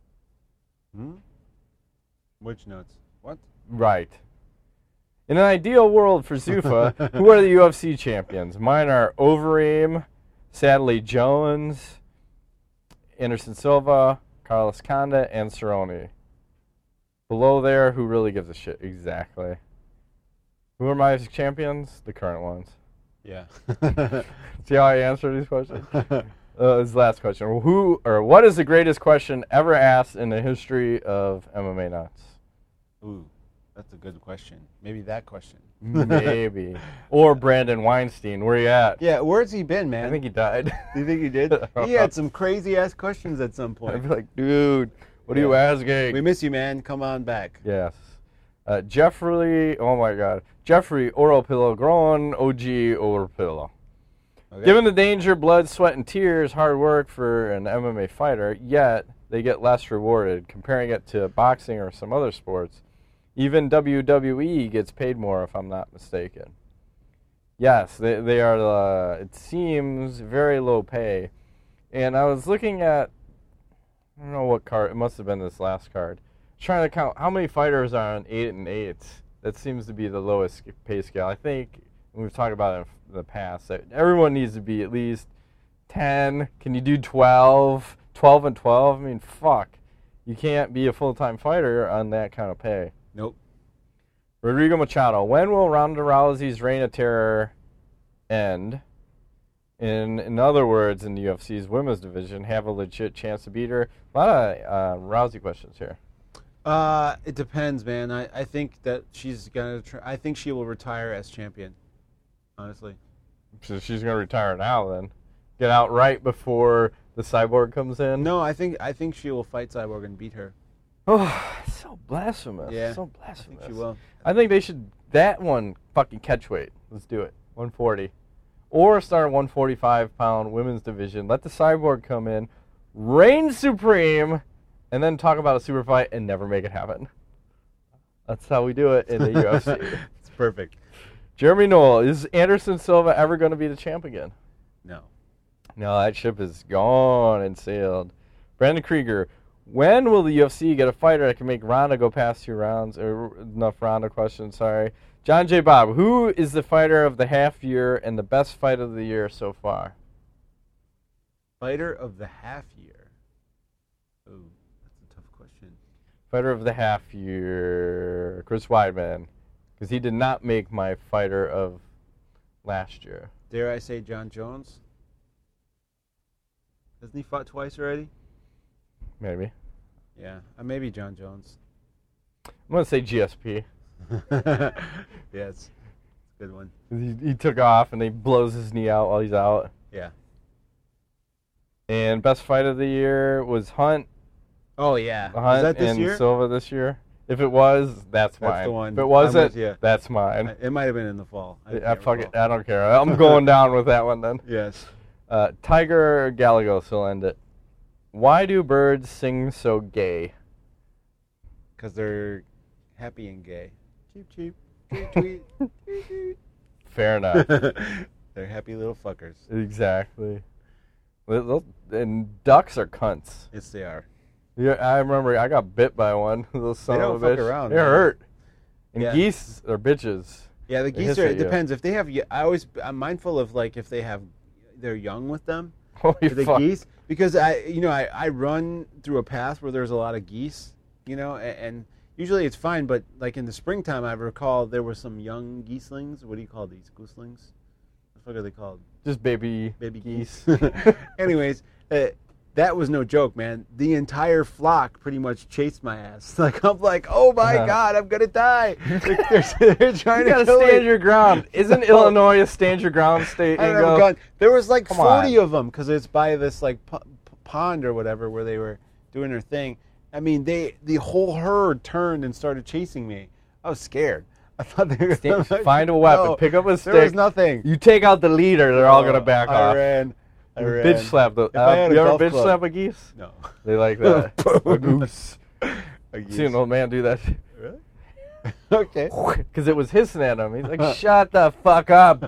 [SPEAKER 1] Which notes? What?
[SPEAKER 2] Right. In an ideal world for Zuffa, who are the UFC champions? Mine are Overeem, sadly Jones, Anderson Silva, Carlos Condit, and Cerrone. Below there, who really gives a shit? Exactly. Who are my champions? The current ones.
[SPEAKER 1] Yeah.
[SPEAKER 2] See how I answer these questions? This last question. What is the greatest question ever asked in the history of MMA Nuts?
[SPEAKER 1] Ooh, that's a good question. Maybe that question.
[SPEAKER 2] Maybe. Or Brandon Weinstein. Where you at?
[SPEAKER 1] Yeah, where's he been, man?
[SPEAKER 2] I think he died.
[SPEAKER 1] Do you think he did? He had some crazy-ass questions at some point.
[SPEAKER 2] I'd be like, dude, what are you asking?
[SPEAKER 1] We miss you, man. Come on back.
[SPEAKER 2] Yes. Jeffrey, oh my God. Jeffrey Oropillo, Groen OG Oropillo. Okay. Given the danger, blood, sweat, and tears, hard work for an MMA fighter, yet they get less rewarded. Comparing it to boxing or some other sports, even WWE gets paid more, if I'm not mistaken. Yes, they are, it seems, very low pay. And I was looking at, I don't know what card, it must have been this last card. Trying to count how many fighters are on 8 and 8. That seems to be the lowest pay scale. I think we've talked about it in the past. That everyone needs to be at least 10. Can you do 12? 12 and 12? I mean, fuck. You can't be a full-time fighter on that kind of pay.
[SPEAKER 1] Nope.
[SPEAKER 2] Rodrigo Machado. When will Ronda Rousey's reign of terror end? In other words, in the UFC's women's division, have a legit chance to beat her? A lot of Rousey questions here.
[SPEAKER 1] It depends, man. I think that she's gonna. I think she will retire as champion. Honestly.
[SPEAKER 2] So she's gonna retire now, then. Get out right before the Cyborg comes in.
[SPEAKER 1] No, I think she will fight Cyborg and beat her.
[SPEAKER 2] Oh, so blasphemous.
[SPEAKER 1] Yeah.
[SPEAKER 2] So blasphemous.
[SPEAKER 1] I think she will.
[SPEAKER 2] I think they should. That one fucking catch weight. Let's do it. 140, or start a 145-pound women's division. Let the Cyborg come in, reign supreme. And then talk about a super fight and never make it happen. That's how we do it in the UFC.
[SPEAKER 1] It's perfect.
[SPEAKER 2] Jeremy Noel, is Anderson Silva ever going to be the champ again?
[SPEAKER 1] No.
[SPEAKER 2] No, that ship is gone and sailed. Brandon Krieger, when will the UFC get a fighter that can make Ronda go past 2 rounds? Or enough Ronda questions, sorry. John J. Bob, who is the fighter of the half year and the best fight of the year so far?
[SPEAKER 1] Fighter of the half year. Ooh.
[SPEAKER 2] Fighter of the half year, Chris Weidman, because he did not make my fighter of last year.
[SPEAKER 1] Dare I say John Jones? Hasn't he fought twice already?
[SPEAKER 2] Maybe.
[SPEAKER 1] Yeah, maybe John Jones.
[SPEAKER 2] I'm gonna say GSP.
[SPEAKER 1] Yeah, it's a good one.
[SPEAKER 2] He took off and he blows his knee out while he's out.
[SPEAKER 1] Yeah.
[SPEAKER 2] And best fight of the year was Hunt.
[SPEAKER 1] Oh yeah.
[SPEAKER 2] Hunt
[SPEAKER 1] Is that this
[SPEAKER 2] and
[SPEAKER 1] year?
[SPEAKER 2] Silva this year. If it was, that's mine.
[SPEAKER 1] the one.
[SPEAKER 2] If it wasn't,
[SPEAKER 1] with you.
[SPEAKER 2] that's mine.
[SPEAKER 1] It might have been in the fall.
[SPEAKER 2] I don't care. I'm going down with that one then.
[SPEAKER 1] Yes.
[SPEAKER 2] Tiger Galagos will end it. Why do birds sing so gay?
[SPEAKER 1] Because they're happy and gay. Cheep cheep. Tweet tweet. Tweet, tweet.
[SPEAKER 2] Fair enough.
[SPEAKER 1] They're happy little fuckers.
[SPEAKER 2] Exactly. And ducks are cunts.
[SPEAKER 1] Yes, they are.
[SPEAKER 2] Yeah, I remember I got bit by one. Those son
[SPEAKER 1] don't
[SPEAKER 2] of a bitch.
[SPEAKER 1] fuck around,
[SPEAKER 2] It
[SPEAKER 1] man.
[SPEAKER 2] hurt. And
[SPEAKER 1] Yeah.
[SPEAKER 2] geese are bitches.
[SPEAKER 1] Yeah, the
[SPEAKER 2] They
[SPEAKER 1] geese
[SPEAKER 2] hiss
[SPEAKER 1] are.
[SPEAKER 2] at
[SPEAKER 1] It
[SPEAKER 2] you.
[SPEAKER 1] depends if they have. I'm mindful of like if they have their young with them.
[SPEAKER 2] Holy
[SPEAKER 1] The
[SPEAKER 2] fuck.
[SPEAKER 1] geese, because I run through a path where there's a lot of geese, and usually it's fine, but like in the springtime, I recall there were some young geeslings. What do you call these? Gooselings? What the fuck are they called?
[SPEAKER 2] Just baby
[SPEAKER 1] Geese. Anyways, that was no joke, man. The entire flock pretty much chased my ass. Like I'm like, oh my god, I'm gonna die. They're trying
[SPEAKER 2] You gotta
[SPEAKER 1] to kill
[SPEAKER 2] stand
[SPEAKER 1] me.
[SPEAKER 2] your ground. Isn't Illinois a stand your ground state?
[SPEAKER 1] I don't
[SPEAKER 2] Ingo?
[SPEAKER 1] have a gun. There was like
[SPEAKER 2] Come
[SPEAKER 1] 40
[SPEAKER 2] on.
[SPEAKER 1] of them because it's by this like pond or whatever where they were doing their thing. I mean, the whole herd turned and started chasing me. I was scared. I thought they were going to
[SPEAKER 2] Find a weapon. Pick up a stick.
[SPEAKER 1] There was nothing.
[SPEAKER 2] You take out the leader, they're all gonna back
[SPEAKER 1] I
[SPEAKER 2] off.
[SPEAKER 1] ran. I
[SPEAKER 2] You
[SPEAKER 1] ran.
[SPEAKER 2] bitch slap the.
[SPEAKER 1] If I had a
[SPEAKER 2] You ever
[SPEAKER 1] golf
[SPEAKER 2] bitch
[SPEAKER 1] club-
[SPEAKER 2] slap a geese?
[SPEAKER 1] No.
[SPEAKER 2] They like that. A
[SPEAKER 1] Boom.
[SPEAKER 2] goose.
[SPEAKER 1] A geese.
[SPEAKER 2] See an old man do that.
[SPEAKER 1] Really? Okay.
[SPEAKER 2] Because it was hissing at him. He's like, "Shut the fuck up!"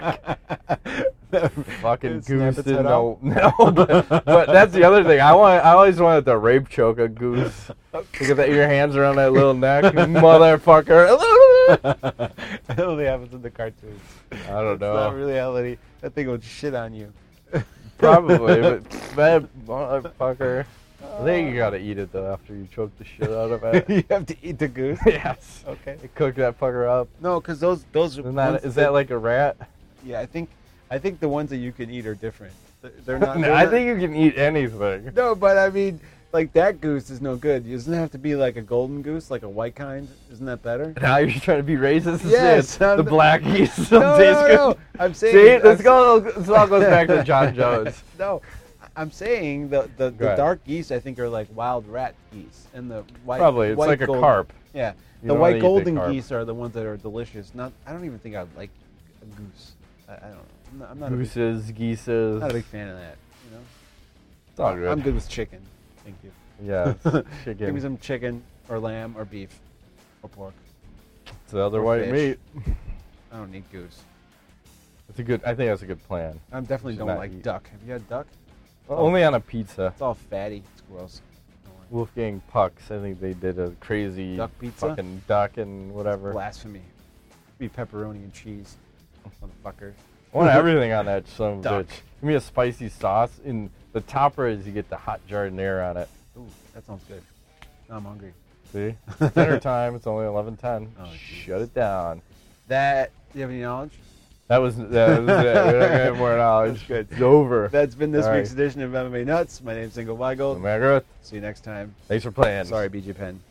[SPEAKER 2] Fucking
[SPEAKER 1] Snap
[SPEAKER 2] goose
[SPEAKER 1] its
[SPEAKER 2] didn't
[SPEAKER 1] head
[SPEAKER 2] know. No, but that's the other thing. I always wanted to rape choke a goose. Look at that, your hands around that little neck, motherfucker.
[SPEAKER 1] That only happens in the cartoons.
[SPEAKER 2] I don't
[SPEAKER 1] It's not
[SPEAKER 2] know.
[SPEAKER 1] reality. That thing would shit on you.
[SPEAKER 2] Probably, but that motherfucker. I think you gotta eat it though after you choke the shit out of it.
[SPEAKER 1] You have to eat the goose.
[SPEAKER 2] Yes.
[SPEAKER 1] Okay.
[SPEAKER 2] You cook that fucker up.
[SPEAKER 1] No, because those
[SPEAKER 2] Isn't that, is that like a rat?
[SPEAKER 1] Yeah, I think the ones that you can eat are different. They're not.
[SPEAKER 2] No,
[SPEAKER 1] they're
[SPEAKER 2] I
[SPEAKER 1] not-
[SPEAKER 2] think you can eat anything.
[SPEAKER 1] No, but I mean, like that goose is no good. Doesn't it have to be like a golden goose, like a white kind? Isn't that better?
[SPEAKER 2] Now you're trying to be racist. and
[SPEAKER 1] Yes,
[SPEAKER 2] say
[SPEAKER 1] I'm
[SPEAKER 2] the
[SPEAKER 1] the-
[SPEAKER 2] black geese
[SPEAKER 1] No,
[SPEAKER 2] don't taste good.
[SPEAKER 1] no. I'm saying.
[SPEAKER 2] See,
[SPEAKER 1] I'm
[SPEAKER 2] let's go. This all goes back to John Jones.
[SPEAKER 1] No, I'm saying the
[SPEAKER 2] Go ahead.
[SPEAKER 1] dark geese I think are like wild rat geese, and the white
[SPEAKER 2] Probably it's
[SPEAKER 1] white
[SPEAKER 2] like
[SPEAKER 1] gold-
[SPEAKER 2] a carp.
[SPEAKER 1] Yeah,
[SPEAKER 2] You
[SPEAKER 1] the
[SPEAKER 2] don't wanna
[SPEAKER 1] white
[SPEAKER 2] eat the
[SPEAKER 1] golden
[SPEAKER 2] carp.
[SPEAKER 1] geese are the ones that are delicious. I don't even think I'd like a goose. I don't know. I'm not a big,
[SPEAKER 2] Gooses, geeses.
[SPEAKER 1] not a big fan of that. You know,
[SPEAKER 2] It's all good.
[SPEAKER 1] I'm good with chicken. Thank you.
[SPEAKER 2] Yeah,
[SPEAKER 1] Give me
[SPEAKER 2] chicken.
[SPEAKER 1] some chicken or lamb or beef or pork.
[SPEAKER 2] It's the other
[SPEAKER 1] or
[SPEAKER 2] white
[SPEAKER 1] fish.
[SPEAKER 2] meat.
[SPEAKER 1] I don't need goose.
[SPEAKER 2] It's a good. I think that's a good plan.
[SPEAKER 1] I definitely
[SPEAKER 2] Should
[SPEAKER 1] don't
[SPEAKER 2] not
[SPEAKER 1] like
[SPEAKER 2] eat.
[SPEAKER 1] duck. Have you had duck?
[SPEAKER 2] Only on a pizza.
[SPEAKER 1] It's all fatty. It's gross. Don't like it.
[SPEAKER 2] Wolfgang Pucks. I think they did a crazy
[SPEAKER 1] Duck pizza?
[SPEAKER 2] fucking duck and whatever.
[SPEAKER 1] Blasphemy. Be pepperoni and cheese, motherfucker.
[SPEAKER 2] I want everything on that son of a
[SPEAKER 1] Duck.
[SPEAKER 2] bitch. Give me a spicy sauce. In the topper is you get the hot jardiniere on it.
[SPEAKER 1] Ooh, that sounds good. Now I'm hungry.
[SPEAKER 2] See? Dinner time. It's only 11:10.
[SPEAKER 1] Oh,
[SPEAKER 2] Shut it down.
[SPEAKER 1] That. Do you have any knowledge?
[SPEAKER 2] That was it. We're not gonna have more knowledge.
[SPEAKER 1] That's good.
[SPEAKER 2] It's over.
[SPEAKER 1] That's been this
[SPEAKER 2] All
[SPEAKER 1] week's
[SPEAKER 2] right.
[SPEAKER 1] edition of MMA Nuts. My name's Ingo Weigel.
[SPEAKER 2] Margaret,
[SPEAKER 1] See you next time.
[SPEAKER 2] thanks for playing.
[SPEAKER 1] Sorry, BJ Penn.